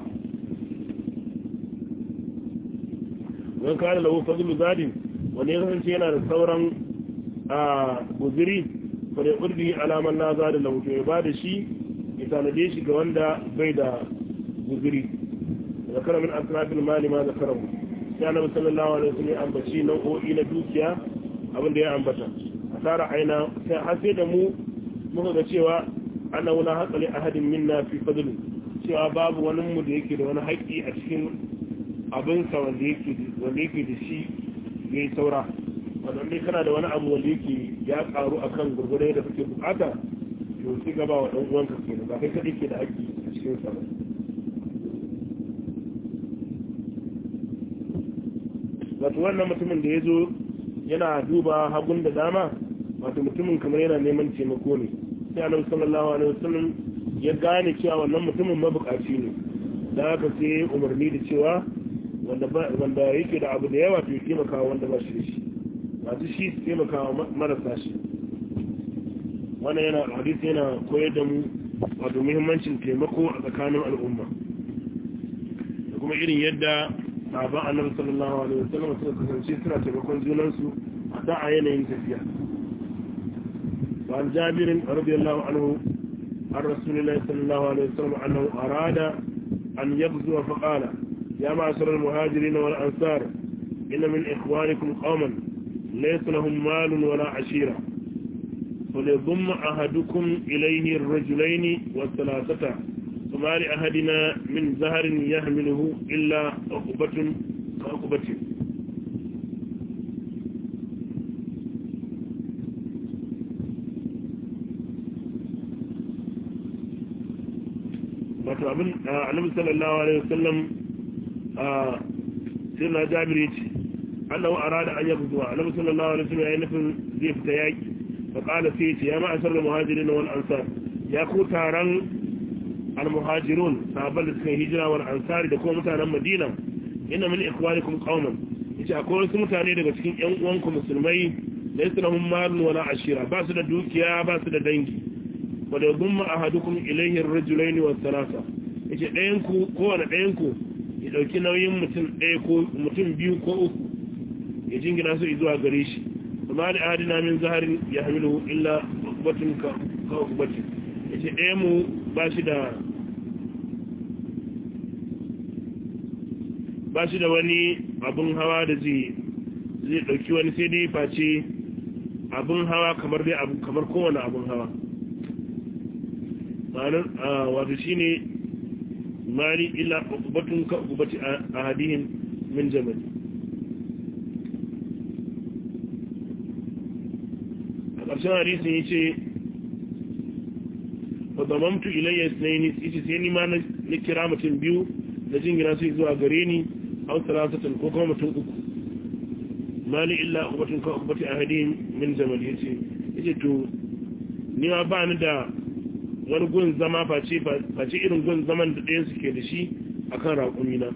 man kana lahu fadlu zadin wanda ganin yana da sauran a guzuri fa da kurbi alaman la zahara lahu ya ba da shi ya tanade shi ga wanda bai da guzuri zakara min asrabil mali ma zakarahu sai annabi sallallahu alaihi wasallam ambaci nau'o'i na dukiya abinda ya ambata a tara aina sai har sai da mu muka ga cewa annahu la haqali ahadin minna fi fadli cewa babu wani mu da yake da wani haƙƙi a cikin abin sa wanda yake wanda yake da shi yayi saura wanda dai kana da wani abu wanda yake ya karu akan gurgurai da kake bukata to sai gaba wa dan uwanka kenan ba kai kadai ke da haƙƙi a cikin sa ba wato wannan mutumin da ya zo yana duba hagun da dama wato mutumin kamar yana neman taimako ne sai annabi sallallahu alaihi wasallam ya gane cewa wannan mutumin mabukaci ne da haka sai umarni da cewa wanda wanda yake da abu da yawa to ya taimaka wanda ba shi da shi wato shi su taimaka marasa shi wannan yana hadisi yana koyar da mu wato muhimmancin taimako a tsakanin al'umma da kuma irin yadda sahaban annabi sallallahu alaihi wasallam suka kasance suna taimakon junansu a da a yanayin tafiya وعن جابر رضي الله عنه عن رسول الله صلى الله عليه وسلم أنه أراد أن يغزو فقال يا معشر المهاجرين والأنصار إن من إخوانكم قوما ليس لهم مال ولا عشيرة فليضم أحدكم إليه الرجلين والثلاثة فما لأحدنا من زهر يحمله إلا عقبة كعقبة wato abin annabi sallallahu alaihi wasallam sai na jabiri ce annahu arada an yabzuwa annabi sallallahu alaihi wasallam yayin nufin zai fita yaki fa qala sai ce ya ma'asar al-muhajirin wal ansar ya ku taron al-muhajirun sahabban da suka hijira wal ansari da kuma mutanen Madina inna min ikhwanikum qauman yace akwai wasu mutane daga cikin ƴan uwanku musulmai laysa lahum malun wala ashira ba su da dukiya ba su da dangi wa da dhumma ahadukum ilayhi ar-rajulayn wa thalatha yace ɗayan ku kowane ɗayan ku ya dauki nauyin mutum ɗaya ko mutum biyu ko uku ya jingina su zuwa gare shi amma da ahadina min zaharin yahmiluhu illa uqbatun ka uqbatin yace ɗayan mu ba shi da ba shi da wani abun hawa da zai zai dauki wani sai dai face abun hawa kamar dai abu kamar kowane abun hawa ma'anar wato shine mali illa uqbatun ka uqbati ahadihim min jamal a ƙarshen hadisin yace wa damamtu ilayya isnaini yace sai ni ma na kira mutum biyu da jingina su zuwa gare ni aw salasatan ko kuma mutum uku mali illa uqbatun ka uqbati ahadihim min jamal yace yace to ni ma ba ni da wani gun zama face face irin gun zaman da ɗayan suke da shi akan raƙumi na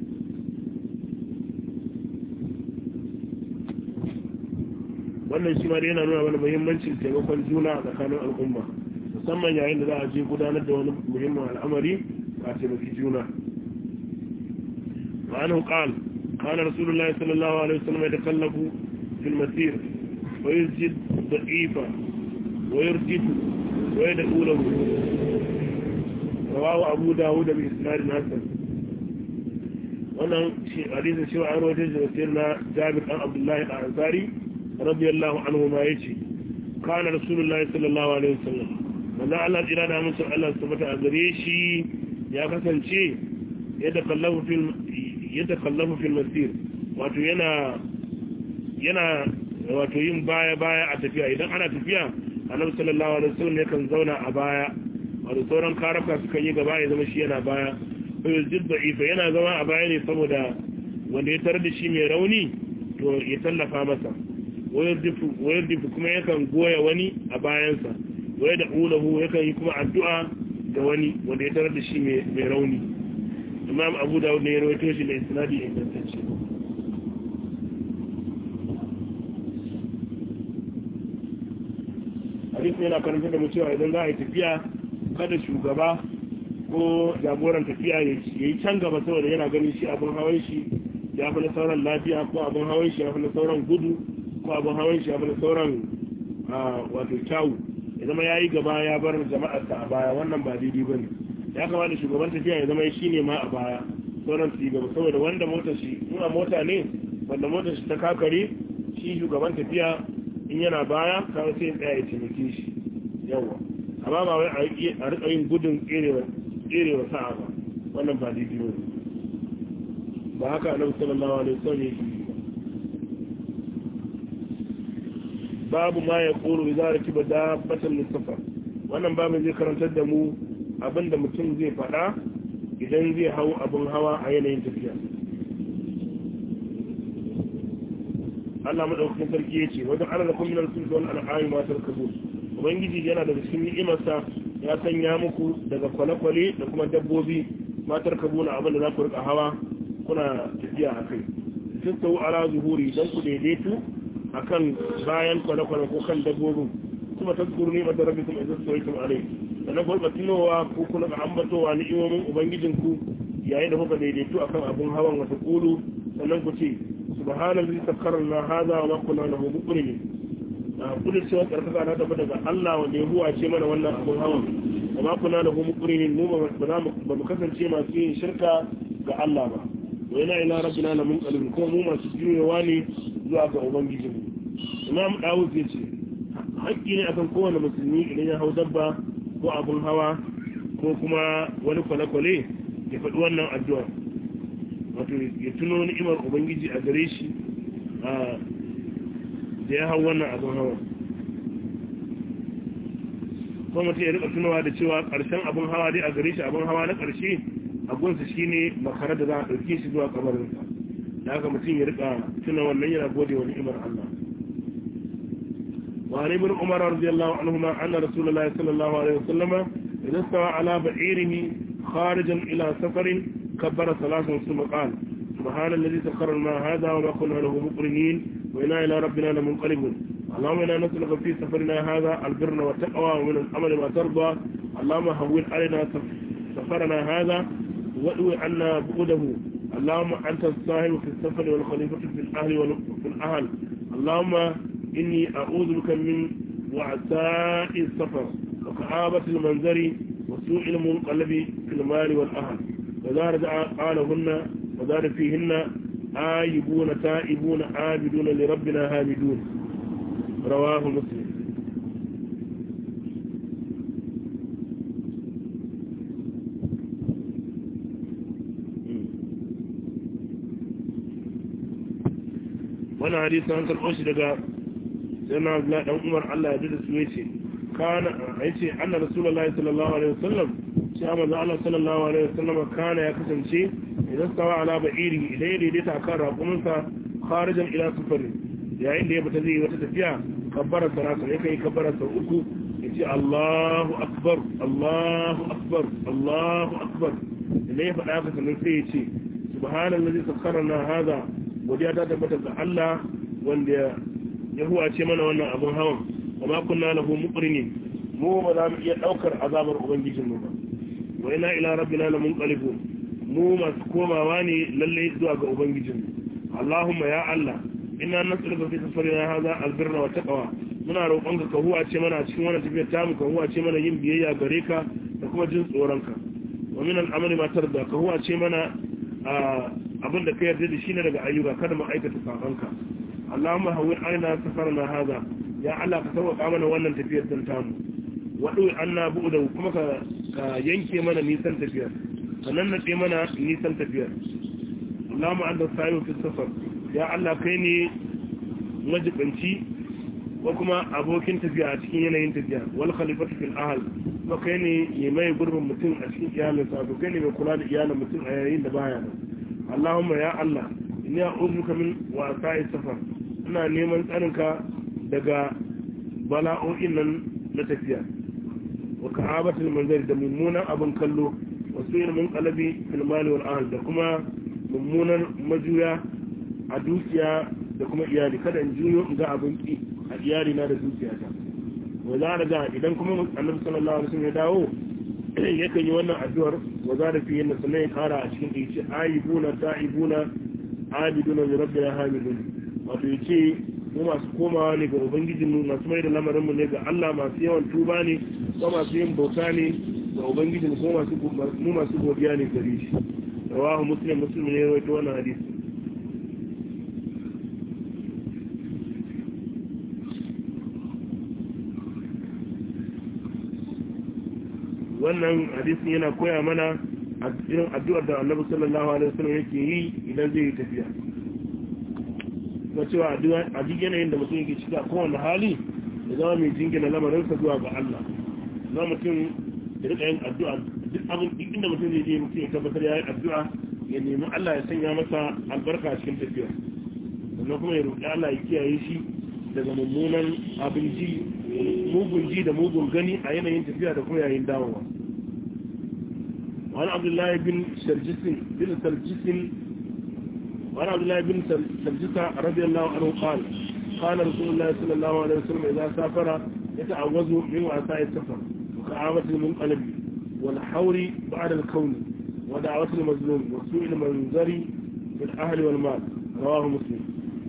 wannan shi ma da yana nuna wani muhimmancin taimakon juna a tsakanin al'umma musamman yayin da za a je gudanar da wani muhimmin al'amari a taimaki juna وعنه قال كان رسول الله صلى الله عليه وسلم يتكلف في المسير ويسجد ضعيفا ويرجد ويدعو له رواه أبو داود بإسناد حسن wannan hadisin shi an rawaito da sirna Jabir dan Abdullah al-Ansari radiyallahu anhu ma yace kana rasulullahi sallallahu alaihi wasallam manzo Allah jira da mutum Allah subhanahu a gare shi ya kasance yadda kallafu fil yadda kallafu fil masir wato yana yana wato yin baya baya a tafiya idan ana tafiya annabi sallallahu alaihi wasallam yakan zauna a baya wato sauran karafka suka yi gaba ya zama shi yana baya yusjid da'ifa yana zama a baya ne saboda wanda ya tarar da shi mai rauni to ya tallafa masa wayar difu kuma yakan goya wani a bayansa wayar da ulahu yakan yi kuma addu'a ga wani wanda ya tarar da shi mai rauni imam abu dawud ne ya rawaito shi da isnadi ingantacce hadisi yana karanta da mu cewa idan za a yi tafiya kada shugaba ko jagoran tafiya ya yi can gaba saboda yana ganin shi abin hawan shi ya fi na sauran lafiya ko abin hawan shi ya fi na sauran gudu ko abin hawan shi ya fi na sauran wato kyawu ya zama ya yi gaba ya bar jama'arsa a baya wannan ba daidai ba ne ya kamata shugaban tafiya ya zama shi ne ma a baya sauran su yi gaba saboda wanda motar shi in a mota ne wanda motar shi ta kakare shi shugaban tafiya in yana baya kawai sai tsaya ya taimake shi yawa amma ba wai a rika yin gudun tserewa sa'a ba wannan ba daidai ba ba haka annabi sallallahu alaihi wasallam yake babu ma ya koro idza rakiba dabbatan lisafar wannan babu zai karantar da mu abinda mutum zai faɗa idan zai hau abin hawa a yanayin tafiya. Allah madaukakin sarki ya ce wajen ana da kumminar sun zuwan al'ayi matar kabo ubangiji yana da cikin ni'imarsa ya sanya muku daga kwale-kwale da kuma dabbobi matar kabo na abin da za ku rika hawa kuna tafiya a kai sun sau ala zuhuri don ku daidaitu a kan bayan kwale-kwale ko kan dabbobin kuma ta tsuru ne mata rabi kuma izin sauyitin alai sannan ku tunowa ko kuna ga ambatowa ni'imomin ubangijinku yayin da kuka daidaitu akan abin hawan wata kulu sannan ku ce subhanallahi sakkarna hadha wa ma kunna lahu muqrinin na kudin cewa karkaka na tabbata daga Allah wanda ya huwa ce mana wannan abin hawan wa ma kunna lahu muqrinin mu ba mu kasance masu yin shirka ga Allah ba wa ina ila rabbina la munqalibun ko mu masu juyewa ne zuwa ga ubangijinmu imam Dawud ya ce haƙƙi ne akan kowane musulmi idan ya hau dabba ko abin hawa ko kuma wani kwale-kwale ya faɗi wannan addu'a wato ya tuno ni'imar ubangiji a gare shi da ya hau wannan abin hawa ko mutum ya rika tunowa da cewa ƙarshen abin hawa dai a gare shi abin hawa na ƙarshe a gunsa shi ne makarar da za a ɗauke shi zuwa kamarinsa da haka mutum ya rika tuna wannan yana gode wa ni'imar Allah وعن ابن عمر رضي الله عنهما أن رسول الله صلى الله عليه وسلم إذا استوى على بعيره خارجا إلى سفر كبر ثلاثا ثم قال سبحان الذي سخر لنا هذا وما كنا له مقرنين وإنا إلى ربنا لمنقلبون اللهم إنا نسألك في سفرنا هذا البر والتقوى ومن الأمل ما ترضى اللهم هون علينا سفرنا هذا وادو عنا بعده اللهم أنت الصاحب في السفر والخليفة في الأهل وفي الأهل اللهم إني أعوذ بك من وعثاء السفر وكآبة المنظر وسوء المنقلب في المال والأهل وذا رجع قالهن وذا فيهن آيبون تائبون عابدون لربنا هامدون رواه مسلم. وانا حديث عن الأشي لقى سيدنا عبد الله بن عمر الله يجد سويتي كان عيسي أن رسول الله صلى الله عليه وسلم شام الله صلى الله عليه وسلم كان يكسن شيء إذا استوى على بعيره إليه ليتا كان رقمنسا خارجا إلى سفر يعني ليه بتزيه وتتفيا كبر الصلاة يكي كبر الصلاة يتي الله أكبر الله أكبر الله أكبر إليه فالآخر سنسيتي سبحان الذي سخرنا هذا ودياتا تبتغى الله وان ya huwace mana wannan abin hawan wa ma kunna lahu muqrinin mu ba za mu iya daukar azabar ubangijin mu ba wa ina ila rabbina la munqalibun mu masu komawa ne lalle zuwa ga ubangijin mu Allahumma ya Allah inna nas'aluka fi safarina hadha albirra wa taqwa muna roƙon ka huwace mana cikin wannan tafiyar tamu ka huwace mana yin biyayya gare ka da kuma jin tsoron ka wa min al-amali ma tarda ka huwace mana abin da ka yarda da shi ne daga ayyuka kada mu aikata sabanka Allahumma hawwin alaina safarna hada ya Allah ka sauka mana wannan tafiyar dan tamu wadu anna bu'da kuma ka ka yanke mana nisan tafiyar sannan na ce mana nisan tafiyar Allahumma anta sa'iu fi safar ya Allah kai ne majibanci ko kuma abokin tafiya a cikin yanayin tafiya wal khalifatu fil ahl ko kai ne mai gurbin mutum a cikin iyalinsa ko kai ne mai kula da iyalin mutum a yayin da baya nan Allahumma ya Allah inni a'udhuka min wasa'i safar ina neman tsarinka daga bala'o'in nan na tafiya wa ka'abatul manzari da mummunan abin kallo wasu yin mun kalabi filmali wal ahal da kuma mummunan majuya a dukiya da kuma iyali kada in juyo in ga abin ki a iyali na da dukiyata wa za da ga idan kuma annabi sallallahu alaihi wasallam ya dawo yakan yi wannan addu'ar wa za da fi yin sannan ya kara a cikin yace aibuna ta'ibuna abiduna li rabbina hamidun wato yace mu masu komawa ne ga ubangijinmu masu mai da lamarin mu ne ga Allah masu yawan tuba ne ko masu yin bauta ne ga ubangijinmu ko masu mu masu godiya ne gare shi rawahu muslim muslim ne ya rawaito wannan hadisi wannan hadisin yana koya mana irin addu'ar da Annabi sallallahu alaihi wasallam yake yi idan zai yi tafiya kuma cewa a duk yanayin da mutum yake cika kowane hali da zama mai jingina lamarinsa zuwa ga Allah za mutum ya rika yin addu'a duk abin duk inda mutum zai je mutum ya tabbatar ya yi addu'a ya nemi Allah ya sanya masa albarka a cikin tafiya sannan kuma ya roƙi Allah ya kiyaye shi daga mummunan abin ji mugun ji da mugun gani a yanayin tafiya da kuma yayin dawowa wani abdullahi bin sarjisin bin sarjisin wani abdullahi bin sarjisa radiyallahu anhu qala qala rasulullahi sallallahu alaihi wasallam idza safara yata'awwazu min wasa'i safar wa ka'amatul munqalabi wal hawri ba'da al kawn wa da'watul mazlum wa su'il manzari fil ahli wal mal rawahu muslim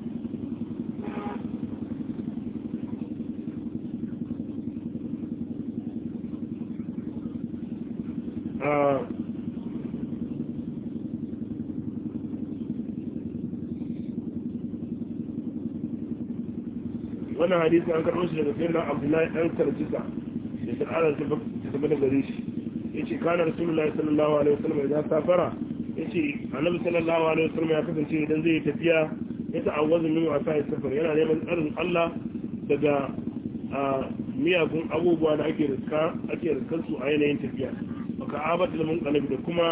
wannan hadisi an karɓo shi daga sayyidina Abdullahi dan Sarjisa da ta'ala ta tabbata gare shi yace kana Rasulullahi sallallahu alaihi wasallam idan safara yace Annabi sallallahu alaihi wasallam ya kasance idan zai tafiya ya ta'awwazu min wasa'i safar yana neman tsarin Allah daga miyagun abubuwa da ake riska ake riskar su a yanayin tafiya baka abatul munqalib da kuma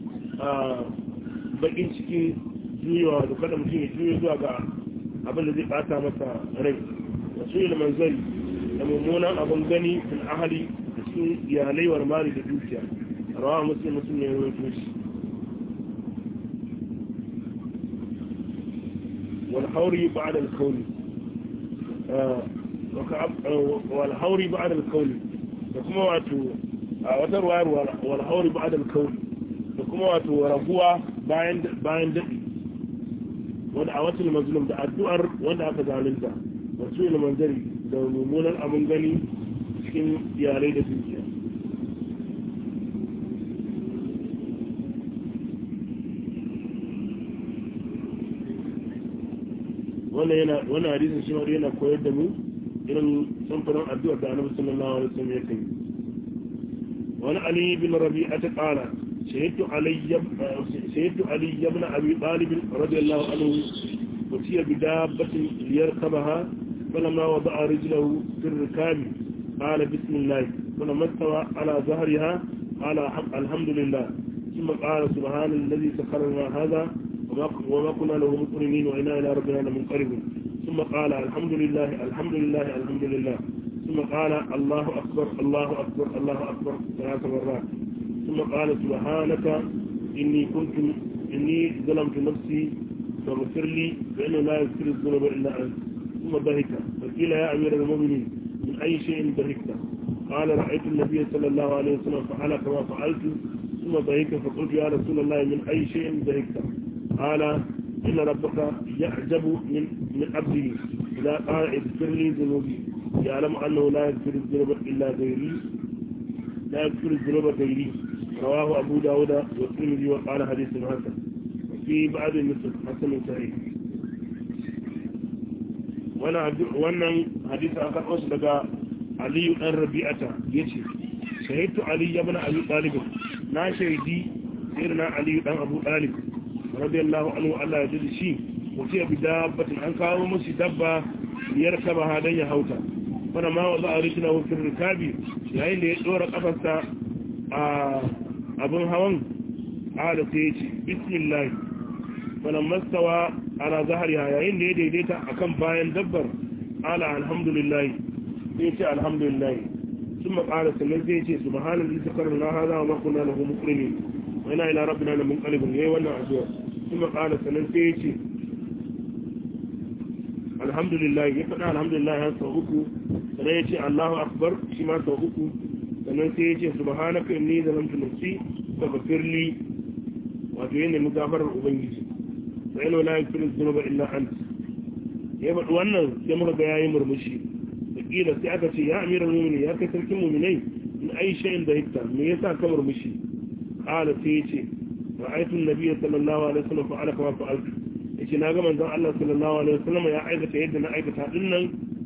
bakin cikin juyawa da kada mutum ya juyo zuwa ga abin da zai bata masa rai wasu ilman zari da mummunan abin gani fil ahali da cikin iyalai war mali da dukiya rawa muslim muslim ne rawaito shi wal hauri ba'da al qawli wal hauri ba'da al qawli da kuma wato a wata ruwayar wal hauri ba'da al qawli da kuma wato raguwa bayan bayan dadi wanda a watan mazlum da addu'ar wanda aka zalunta wasu ilman zari da mummunan abin gani cikin iyalai da dukiya wannan hadisin shi wani yana koyar da mu irin samfuran addu'ar da annabi sallallahu alaihi wasallam ya kai wani ali bin rabi'a ta qala شهدت علي شهدت علي بن ابي طالب رضي الله عنه وتي بدابه ليركبها فلما وضع رجله في الركاب قال بسم الله فلما استوى على ظهرها قال الحمد لله ثم قال سبحان الذي سخر لنا هذا وما كنا له مقرنين وانا الى ربنا لمنقلبون ثم قال الحمد لله الحمد لله الحمد لله ثم قال الله اكبر الله اكبر الله اكبر ثلاث مرات ثم قال سبحانك إني كنت إني ظلمت نفسي فاغفر لي فإنه لا يغفر الذنوب إلا أنت ثم ضحك فقيل يا أمير المؤمنين من أي شيء ضحكت قال رأيت النبي صلى الله عليه وسلم فعل كما فعلت ثم ضحك فقلت يا رسول الله من أي شيء ضحكت قال إن ربك يعجب من من عبده إذا قال اغفر لي ذنوبي يعلم أنه لا يغفر الذنوب إلا غيري لا يغفر الذنوب غيري رواه أبو داود والترمذي وقال حديث حسن في بعض النسخ حسن صحيح wannan hadisi an karɓo shi daga aliyu ɗan rabi'ata ya ce shahidtu aliyu ibn abi talib na shaidi sirna aliyu ɗan abu talib radiyallahu anhu Allah ya ji shi wuce bi dabbatin an kawo musu dabba biyar kaba dan ya hauta wannan ma wa za a rikina wa fil rikabi yayin da ya dora kafarsa a abin hawan ala sai ya ce bismillah wannan mastawa ala zahariya yayin da ya daidaita akan bayan dabbar ala alhamdulillah sai ce alhamdulillah ثم قال سنن سي سبحان الذي سكرنا هذا وما كنا له مقرنين وإنا إلى ربنا لمنقلبون yayi wannan addu'a ثم قال سنن سي alhamdulillah ya faɗa alhamdulillah ya sau uku sannan ya ce Allahu akbar shi ma sau uku sannan sai ya ce subhanaka inni zalamtu nafsi faghfirli wato yana mu gafarar ubangiji fa ina la yaghfiru dhunuba illa ant ya faɗi wannan sai muka ga yayi murmushi kila sai aka ce ya amiral mu'minin ya kai sarkin mu'minai in ai shay'in da hikta me yasa ka murmushi qala sai ya ce ra'aytu an-nabiyya sallallahu alaihi wasallam fa'ala kama fa'altu yace na ga manzon Allah sallallahu alaihi wasallam ya aikata yadda na aikata din nan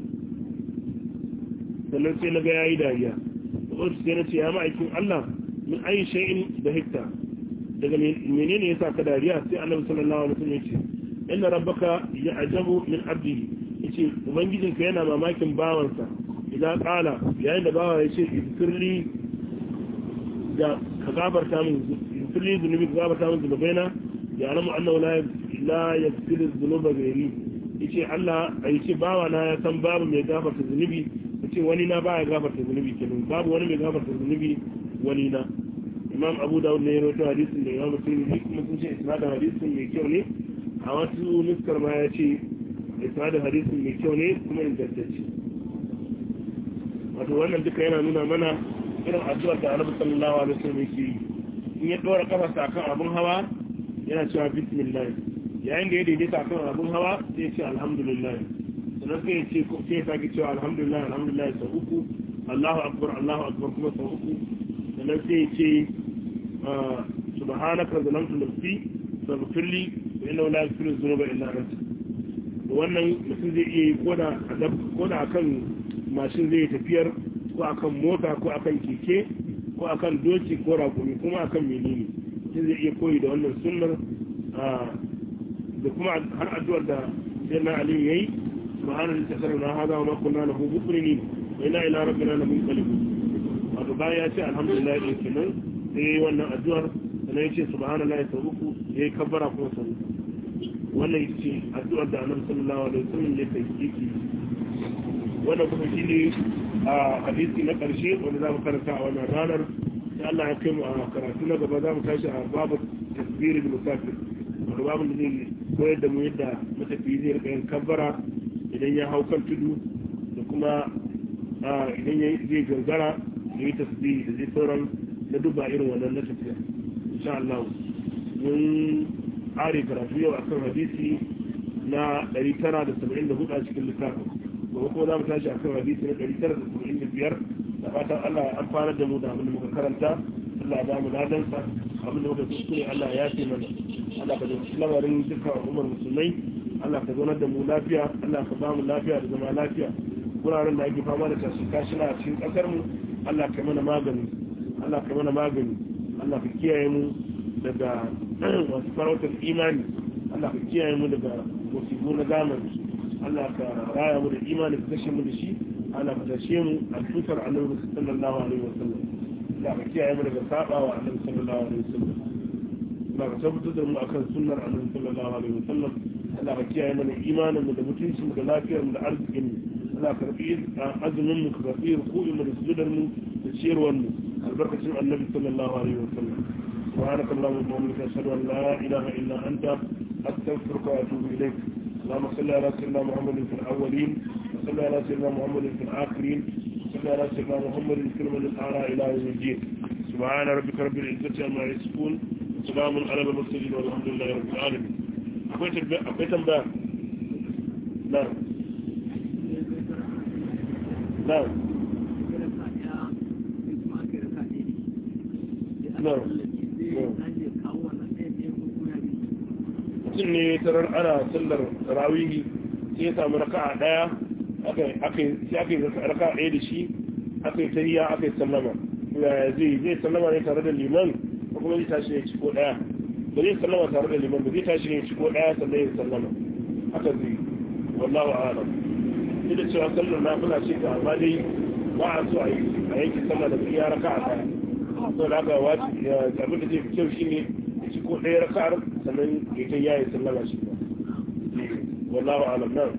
sannan sai na ga yayi dariya to sai na ce ya ma'aikin Allah min ai shay'in da hikta daga menene yasa ka dariya sai Annabi sallallahu alaihi wasallam yace inna rabbaka ya'jabu min abdihi yace ubangijinka yana mamakin bawansa idan kala yayin da bawa yace ifirli da ka gafarta min ifirli zunubi ka gafarta min zunubaina ya alamu annahu la la yaghfiru dhunuba ghairi yace Allah yace bawa na ya san babu mai gafarta zunubi yace wani na baya gafarta zunubi kenan babu wani mai gafarta zunubi wani na Imam Abu Dawud ne ya rawaito hadisin da Imam Tirmidhi kuma sun ce isnadin hadisin mai kyau ne a wasu nuskar ma ya ce isnadin hadisin mai kyau ne kuma ingantacce wato wannan duka yana nuna mana irin addu'ar da Annabi sallallahu alaihi wasallam yake yi in ya dora kafarsa akan abun hawa yana cewa bismillah yayin da ya daidaita akan abun hawa sai ya ce alhamdulillah sannan sai ya ce sai ya sake cewa alhamdulillah alhamdulillah sau uku Allahu akbar Allahu akbar kuma sau uku sannan sai ya ce subhanaka zalamtu nafsi faghfirli wa innahu la yaghfiru dhunuba illa anta wannan mutum zai iya yi ko da akan mashin zai tafiyar ko akan mota ko akan keke ko akan doki ko rakumi kuma akan menene mutum zai iya koyi da wannan sunnar da kuma har addu'ar da sayyidina Ali yayi subhanallahi tasarrana hada wa ma kunna lahu muqrinin wa inna ila rabbina lamunqalibun wato bayan ya ce alhamdulillah din kenan sai yayi wannan addu'ar sannan ya ce subhanallahi sau uku yayi kabbara kuma sau uku wannan ita ce addu'ar da annabi sallallahu alaihi wasallam ya kai yake wannan kuma shine a hadisi na karshe wanda zamu karanta a wannan ranar sai Allah ya kai mu a karatu na gaba zamu tashi a babu tasbirul musafir wanda babu da zai koyar da mu yadda matafiyi zai rika yin kabbara idan ya hau kan tudu da kuma idan ya zai gangara ya yi tasbihi da zai sauran na duba irin wannan na tafiya insha Allah mun ƙari karatu yau akan hadisi na ɗari tara da saba'in da hudu a cikin littafin gobe kuma za mu tashi akan hadisi na ɗari tara da saba'in da biyar da fatan Allah ya amfanar da mu da abin da muka karanta Allah ya ba mu ladansa abin da muka kuskure Allah ya yafe mana Allah ka dauki lamarin dukkan al'ummar musulmai Allah ka zaunar da mu lafiya Allah ka ba mu lafiya da zama lafiya wuraren da ake fama da tashi kashina a cikin ƙasar mu Allah ka mana magani Allah ka mana magani Allah ka kiyaye mu daga wasu farautar imani Allah ka kiyaye mu daga musibu na zamani Allah ka raya mu da imani ka kashe mu da shi Allah ka tashe mu a tutar annabi sallallahu alaihi wasallam Allah ka kiyaye mu daga sabawa annabi sallallahu alaihi wasallam Allah ka tabbatar da mu akan sunnar annabi sallallahu alaihi wasallam Allah ka kiyaye mana imanin mu da mutuncin mu da lafiyar mu da arzikin mu Allah ka rabi azumin mu ka rabi ruku'in mu da sujudar mu da ciyarwar mu albarkacin annabi sallallahu alaihi wasallam سبحانك اللهم وبحمدك أشهد أن لا إله إلا أنت أستغفرك وأتوب إليك اللهم صل على سيدنا محمد في الأولين وصل على سيدنا محمد في الآخرين وصل على سيدنا محمد في المن الأعلى إلى يوم الدين سبحان ربك رب العزة عما يصفون وسلام على المرسلين والحمد لله رب العالمين أقوى تنبأ نعم نعم نعم mutum ne tarar ana sallar rawihi sai ya samu raka'a daya sai aka yi raka'a daya da shi aka yi tariya aka yi sallama yaya zai zai sallama ne tare da liman ko kuma zai tashi ne ciko daya ba zai sallama tare da liman ba zai tashi ne ciko daya sannan ya sallama haka zai wallahu a'lam duk da cewa sallar nafila ce ta amma dai ba a so a yanke sallah daga iya raka'a daya sau da aka wace abin da zai fi kyau shi ne ci ko ɗaya raka'ar sannan ya kai yayin sallama shi ba wallahu alam nan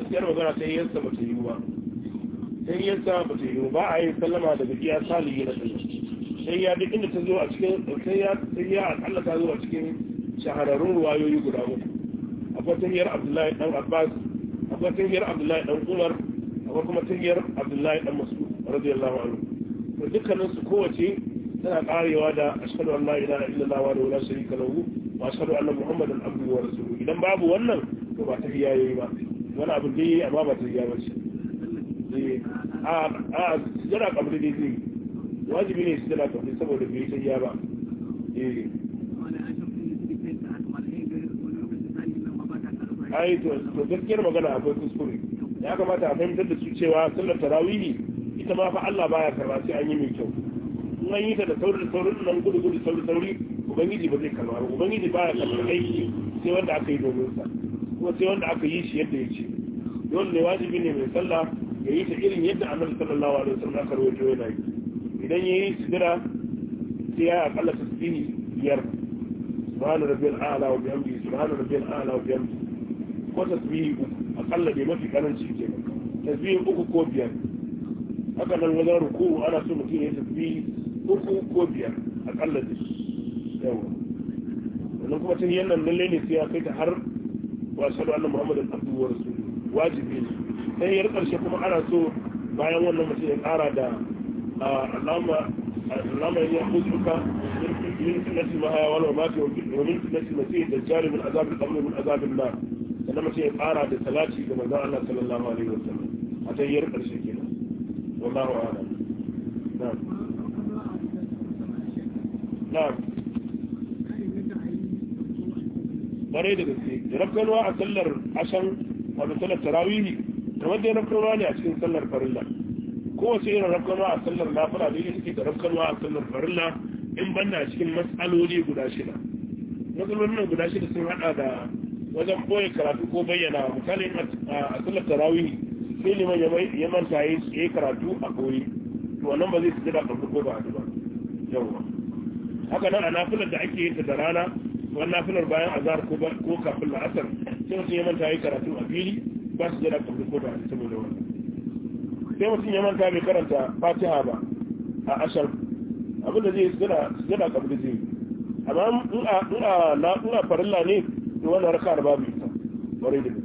gaskiyar magana ta yiyarsa ba ta yi ba ta yiyarsa ba ta yi ba a yin sallama daga iya salihi na sallah sai ya duk inda ta zo a cikin sai ya sai ya akalla ta zo a cikin shahararrun ruwayoyi guda uku akwai tahiyar Abdullahi dan Abbas akwai tahiyar Abdullahi dan Umar akwai kuma tahiyar Abdullahi dan Mas'ud radiyallahu anhu to dukkanin su kowace tana karewa da ashhadu an la ilaha illallah wa la sharika lahu wa ashhadu anna muhammadan abduhu wa rasuluhu idan babu wannan to ba tahiya yayi ba wani abu da yayi amma ba tahiya ba ce a a jira kabri dai zai wajibi ne su jira kabri saboda bai tahiya ba eh ai to to gaskiyar magana akwai kuskure ya kamata a fahimtar da su cewa sallar tarawihi ita ma fa Allah baya karba sai an yi mai kyau in an yi ta da sauri da sauri nan gudu gudu sauri sauri ubangiji ba zai karba ba ubangiji baya karba aiki sai wanda aka yi domin sa kuma sai wanda aka yi shi yadda ya ce dole ne wajibi ne mai sallah ya yi ta irin yadda annabi sallallahu alaihi wasallam aka rawaito yana yi idan yayi sidira sai ya akalla tasbihi biyar subhana rabbiyal a'la wa bihamdihi subhana rabbiyal a'la wa bihamdihi ko tasbihi akalla bai mafi karanci ke tasbihi uku ko biyar haka nan wajen ruku ana so mutum ya tasbihi uku ko biyar akalla da yawa wannan kuma tun yannan lalle ne sai ya kai ta har wa ashhadu anna muhammadan abduhu wa rasuluhu wajibi ne sai ya karshe kuma ana so bayan wannan mutum ya kara da alama alama ya kuzuka min sunnati mahaya wal mamati wa min sunnati masih dajjal min azab al-qabr min azab an-nar sannan mutum ya fara da salati ga manzon Allah sallallahu alaihi wasallam a tayyar karshe kenan wallahu a'lam na'am na'am bare da gaske rabkanwa a sallar ashan wato sallar tarawih kamar dai rabkanwa ne a cikin sallar farilla kowace irin rabkanwa a sallar nafila da yake take da rabkanwa a sallar farilla in banda a cikin mas'aloli guda shida matsalolin guda shida sun hada da wajen boye karatu ko bayyana misali a sallar tarawih sai liman ya manta ya yi karatu a boye to wannan ba zai su jira karatu ko ba a ba yawa haka nan a nafilar da ake yin ta da rana wannan nafilar bayan azhar ko ko kafin la'asar sai mutum ya manta ya yi karatu a fili ba su jira karatu ko ba a saboda wannan sai mutum ya manta bai karanta fatiha ba a ashar abin da zai su jira karatu zai amma in a farilla ne to wannan raka da babu ita bare da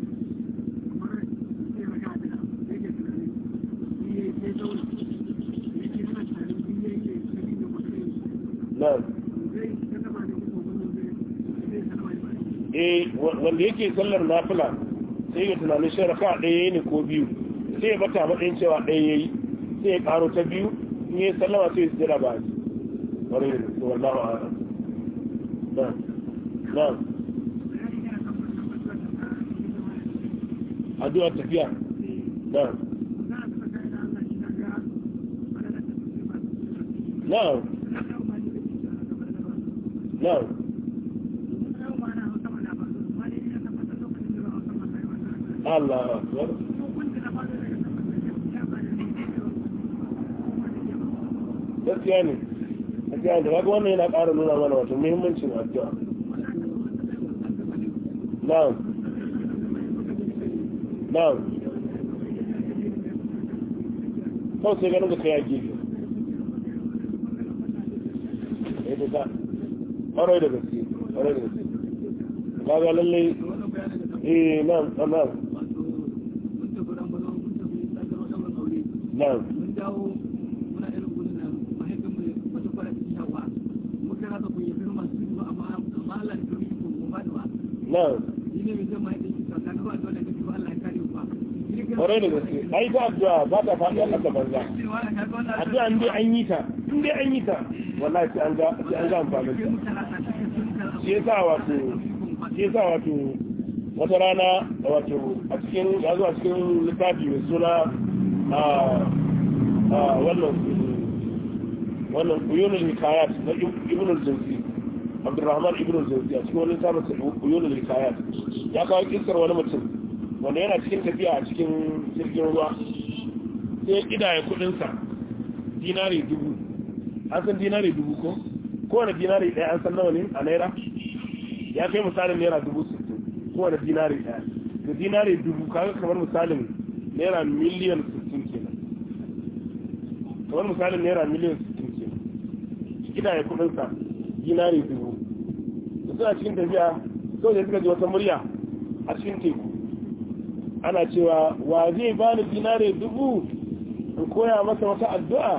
na'am eh wanda yake sallar nafila sai ya tunanin shi raka ɗaya ne ko biyu sai ya bata matsayin cewa ɗaya yayi sai ya karo ta biyu in ya sallama sai ya jira ba bare da to wallahi a'lam na'am na'am addu'ar tafiya na'am na'am na'am Allah akbar gaskiya ne gaskiya da kaga wannan yana ƙara nuna mana wato muhimmancin addu'a na'am na'am kawai sai ganin ka kai a gefe ya ta ta ƙwarai da gaske ƙwarai da gaske kaga lallai eh na'am na'am na'am na'am kwarai da gaske ai ta addu'a ba ta faɗi a ƙasa banza addu'a in dai an yi ta in dai an yi ta wallahi sai an ga sai an ga amfanin ta shi yasa wato shi yasa wato wata rana wato a cikin ya zo a cikin littafi mai suna a a wannan wannan uyunul hikayat na ibn al-jawzi Abdurrahman ibn al-jawzi a cikin wani littafin uyunul hikayat ya kawo kissar wani mutum wanda yana cikin tafiya a cikin jirgin ruwa sai ya kidaya kudinsa dinari dubu an san dinari dubu ko kowane dinari ɗaya an san nawa ne a naira ya kai misalin naira dubu sittin kowane dinari ɗaya da dinare dubu kaga kamar misalin naira miliyan sittin kenan kamar misalin naira miliyan sittin kenan gida ya kudinsa dinare dubu da suna cikin tafiya kawai da suka ji wata murya a cikin teku ana cewa wa zai bani dinare dubu in koya masa wata addu'a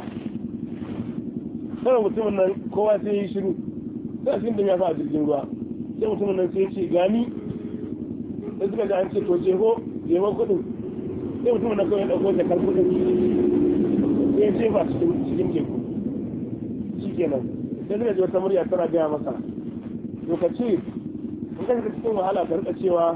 sai mutumin nan kowa sai yi shiru sai cikin tafiya fa a jirgin ruwa sai mutumin nan sai ya ce gani sai suka ji an ce to jeho jeho kudin sai mutumin nan kawai ya ɗauko jakar kudin sai ya ce ba cikin teku shi kenan sai suka ji wata murya tana gaya masa lokaci in ka shiga cikin wahala ka rika cewa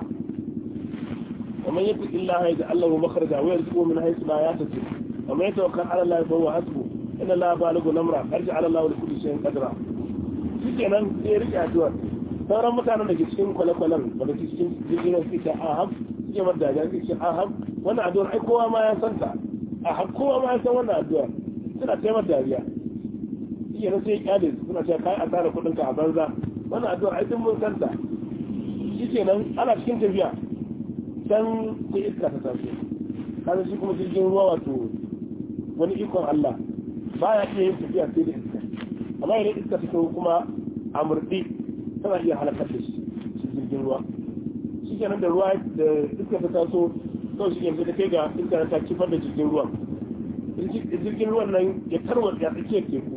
ومن يتق الله يجعل له مخرجا ويرزقه من حيث لا يحتسب ومن يتوكل على الله فهو حسبه ان الله بالغ امره قد جعل الله لكل شيء قدرا shikenan sai rike addu'a sauran mutanen da ke cikin kwale-kwalen wanda ke cikin jirgin suke ce ahab suke madda da suke ce ahab wannan addu'ar ai kowa ma ya santa ahab kowa ma ya san wannan addu'ar suna taimar dariya shikenan sai ya kyale suna ce kai asara kudin ka a banza wannan addu'ar ai sun mun santa shikenan ana cikin tafiya can sai iska ta taso kaza shi kuma jirgin ruwa wato wani ikon Allah baya iya yin tafiya sai da iska amma idan iska ta kawo kuma a murɗi tana iya halakar da shi shi jirgin ruwa shi kenan da ruwa da iska ta taso kawai shi yanzu da kai ga iska ta kifar da jirgin ruwan jirgin ruwan nan ya tarwar ya tsakiyar teku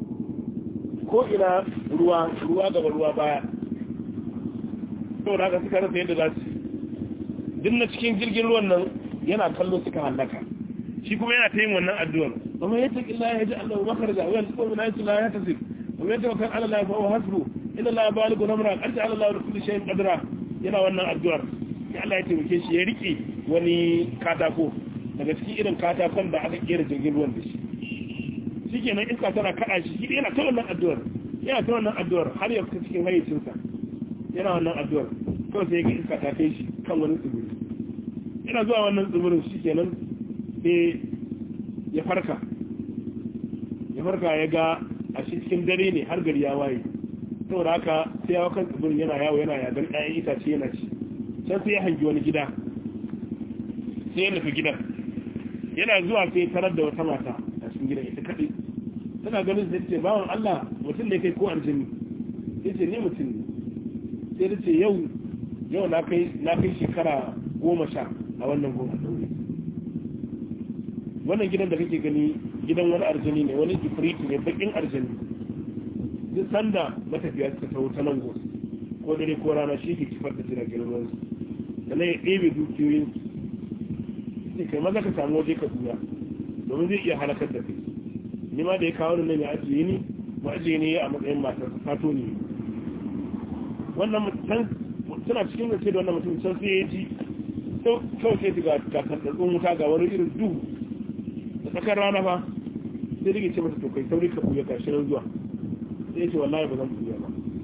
ko ina ruwa ruwa gaba ruwa baya saboda haka suka rasa yadda za su duk na cikin jirgin ruwan nan yana kallo suka hallaka shi kuma yana ta yin wannan addu'ar amma ya taƙi Allah ya ji Allah makarja wa yanzu kuma na la ya tasir wa ya tawakkal ala Allah fa huwa hasbu inna la baligu namra qad ala Allah li kulli shay'in qadra yana wannan addu'ar sai Allah ya taimake shi ya rike wani katako daga cikin irin katakon da aka kera jirgin ruwan da shi shikenan iska tana kada shi shi yana ta wannan addu'ar yana ta wannan addu'ar har ya fita cikin hayyacinsa yana wannan addu'ar kawai sai ga iska ta kai shi kan wani tsibiri yana zuwa wannan tsibirin shi kenan sai ya farka ya farka ya ga a shi cikin dare ne har gari ya waye saboda haka sai ya wakan tsibirin yana yawo yana yagar ɗayan itace yana ci can sai ya hangi wani gida sai ya nufi gidan yana zuwa sai tarar da wata mata a cikin gidan ita kaɗai tana ganin sai ce bawan Allah mutum ne kai ko aljini sai ce ni mutum ne sai ta ce yau yau na kai shekara goma sha a wannan goma ɗaure wannan gidan da kake gani gidan wani arjani ne wani ifriti ne bakin arjani duk sanda matafiya suka taho ta nan gosu ko dare ko rana shi ke kifar da jiragen ruwansu da na ya ɗebe dukiyoyin sai kai maza ka samu waje ka buya domin zai iya halakar da kai ni ma da ya kawo nan ya ajiye ni ma ajiye ne a matsayin matar fato ne wannan mutum suna cikin gaske da wannan mutum can sai ya ji kawai sai ga kakarɗaɗɗun wuta ga wani irin duhu da tsakar rana ba sai rike ce masa to kai sauri ka buya gashi nan zuwa sai ya ce wallahi ba zan buya ba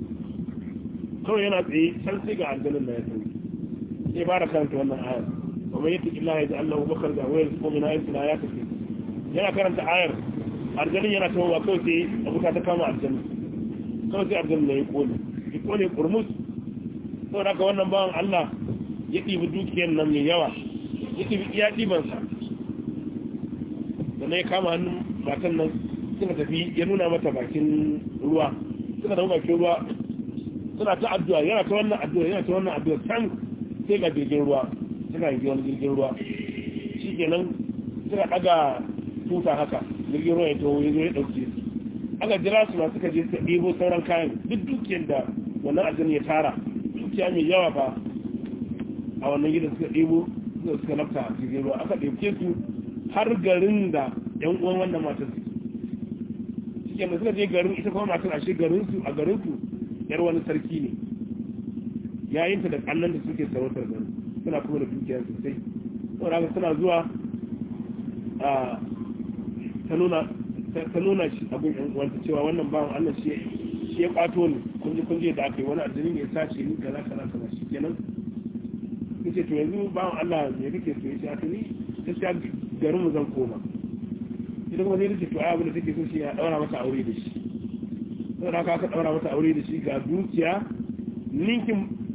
kawai yana tsaye can sai ga aljanin na ya sauri sai ba da karanta wannan ayar wa mai yata illa ya ji Allah bakar da wayar su komina ya suna ya tafi yana karanta ayar aljanin yana tawowa kawai sai abuta ta kama aljanin kawai sai aljanin na ya kone ya kone kurmus saboda haka wannan bawan Allah ya ɗibi dukiyar nan mai yawa ya ɗibi iya ɗibansa da na ya kama hannun matan nan suka tafi ya nuna mata bakin ruwa suka tafi bakin ruwa suna ta addu'a yana ta wannan addu'a yana ta wannan addu'a can sai ga jirgin ruwa suka yi wani jirgin ruwa shi kenan suka ɗaga tuta haka jirgin ruwa ya taho ya zo ya ɗauke su aka jira su ma suka je suka ɗebo sauran kayan duk dukiyar da wannan aljani ya tara dukiya mai yawa ba a wannan gidan suka ɗebo suka suka lafta a cikin ruwa aka ɗauke su har garin da yan uwan wannan matar su cikin da suka je garin ita kuma matar ashe garin su a garin su yar wani sarki ne yayin ta da kallon da suke sarautar garin suna kuma da dukiya sosai saboda haka suna zuwa a ta nuna ta nuna shi abin yan uwanta cewa wannan bawan Allah shi shi ya kwato ni kun ji kun je da aka yi wani aljini ne ya sace ni kaza kaza kaza shi kenan kace to yanzu bawan Allah me kake so ya ce a ni gaskiya garin mu zan koma ita kuma sai ce to ai abin da take so shi ya daura masa aure da shi saboda haka aka daura masa aure da shi ga dukiya ninkin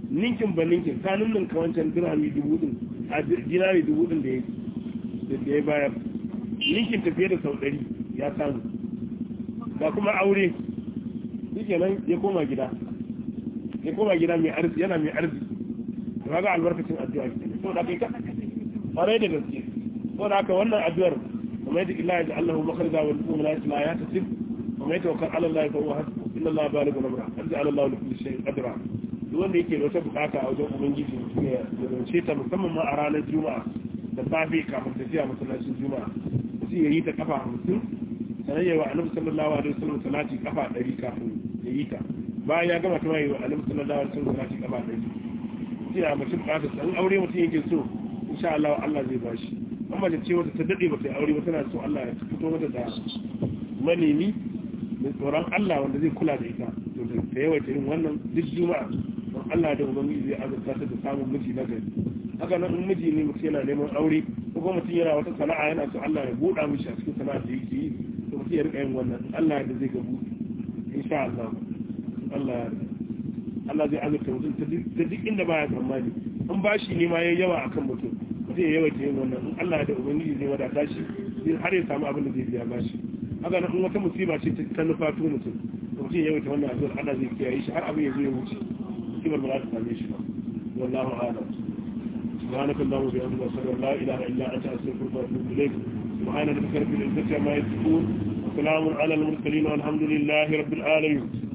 ninkin ba ninkin ta ninka wancan dirhami dubu din a dinari dubu din da ya ya bayar ninkin tafiye da sau ɗari ya samu ga kuma aure shi kenan ya koma gida ya koma gida mai arziki yana mai arziki da ga albarkacin addu'a so da kai ka ƙwarai da gaske so da haka wannan addu'ar kuma yadda Allah ya ji Allahu makarza wa mu'minati la ya tasib kuma ya tawakkal ala Allah fa huwa hasbuh inna Allah balighu amra qad ja'ala Allah li kulli shay'in qadra duk wanda yake da wata bukata a wajen ubangiji mutum ya zance ta musamman ma a ranar juma'a da safe kafin tafiya masallacin juma'a mutum ya yi ta kafa hamsin sanar yawa annabi sallallahu alaihi wasallam salati kafa ɗari kafin ya yi ta bayan ya gama ta yi wa annabi sallallahu alaihi wasallam salati kafa ɗari sai a mutum bukata san aure mutum yake so insha Allah Allah zai bashi amma da ce wata ta dade ba ta aure ba tana so Allah ya fito mata da manemi mai tsoron Allah wanda zai kula da ita to ta yawaita irin wannan duk juma'a don Allah da ubangiji zai azurta ta da samun miji na gari haka nan in miji ne mutum yana neman aure ko kuma mutum yana wata sana'a yana so Allah ya buɗa mishi a cikin sana'a da yake yi to mutum ya rika yin wannan Allah da zai ga buɗe insha Allah Allah Allah zai azurta mutum ta duk inda baya tsammani in bashi ne ma yayi yawa akan mutum mutum ya yawaita yin wannan in Allah da ubangiji zai wadata shi zai har ya samu abin da zai biya bashi haka nan in wata musiba ce ta nufato mutum to mutum ya yawaita wannan addu'ar Allah zai kiyaye shi har abin ya zo ya wuce kibar ba za ta same shi ba wallahu a'lam سبحانك اللهم وبحمدك أشهد أن لا إله إلا أنت أستغفرك وأتوب إليك سبحان ربك رب العزة عما يصفون وسلام على المرسلين والحمد لله رب العالمين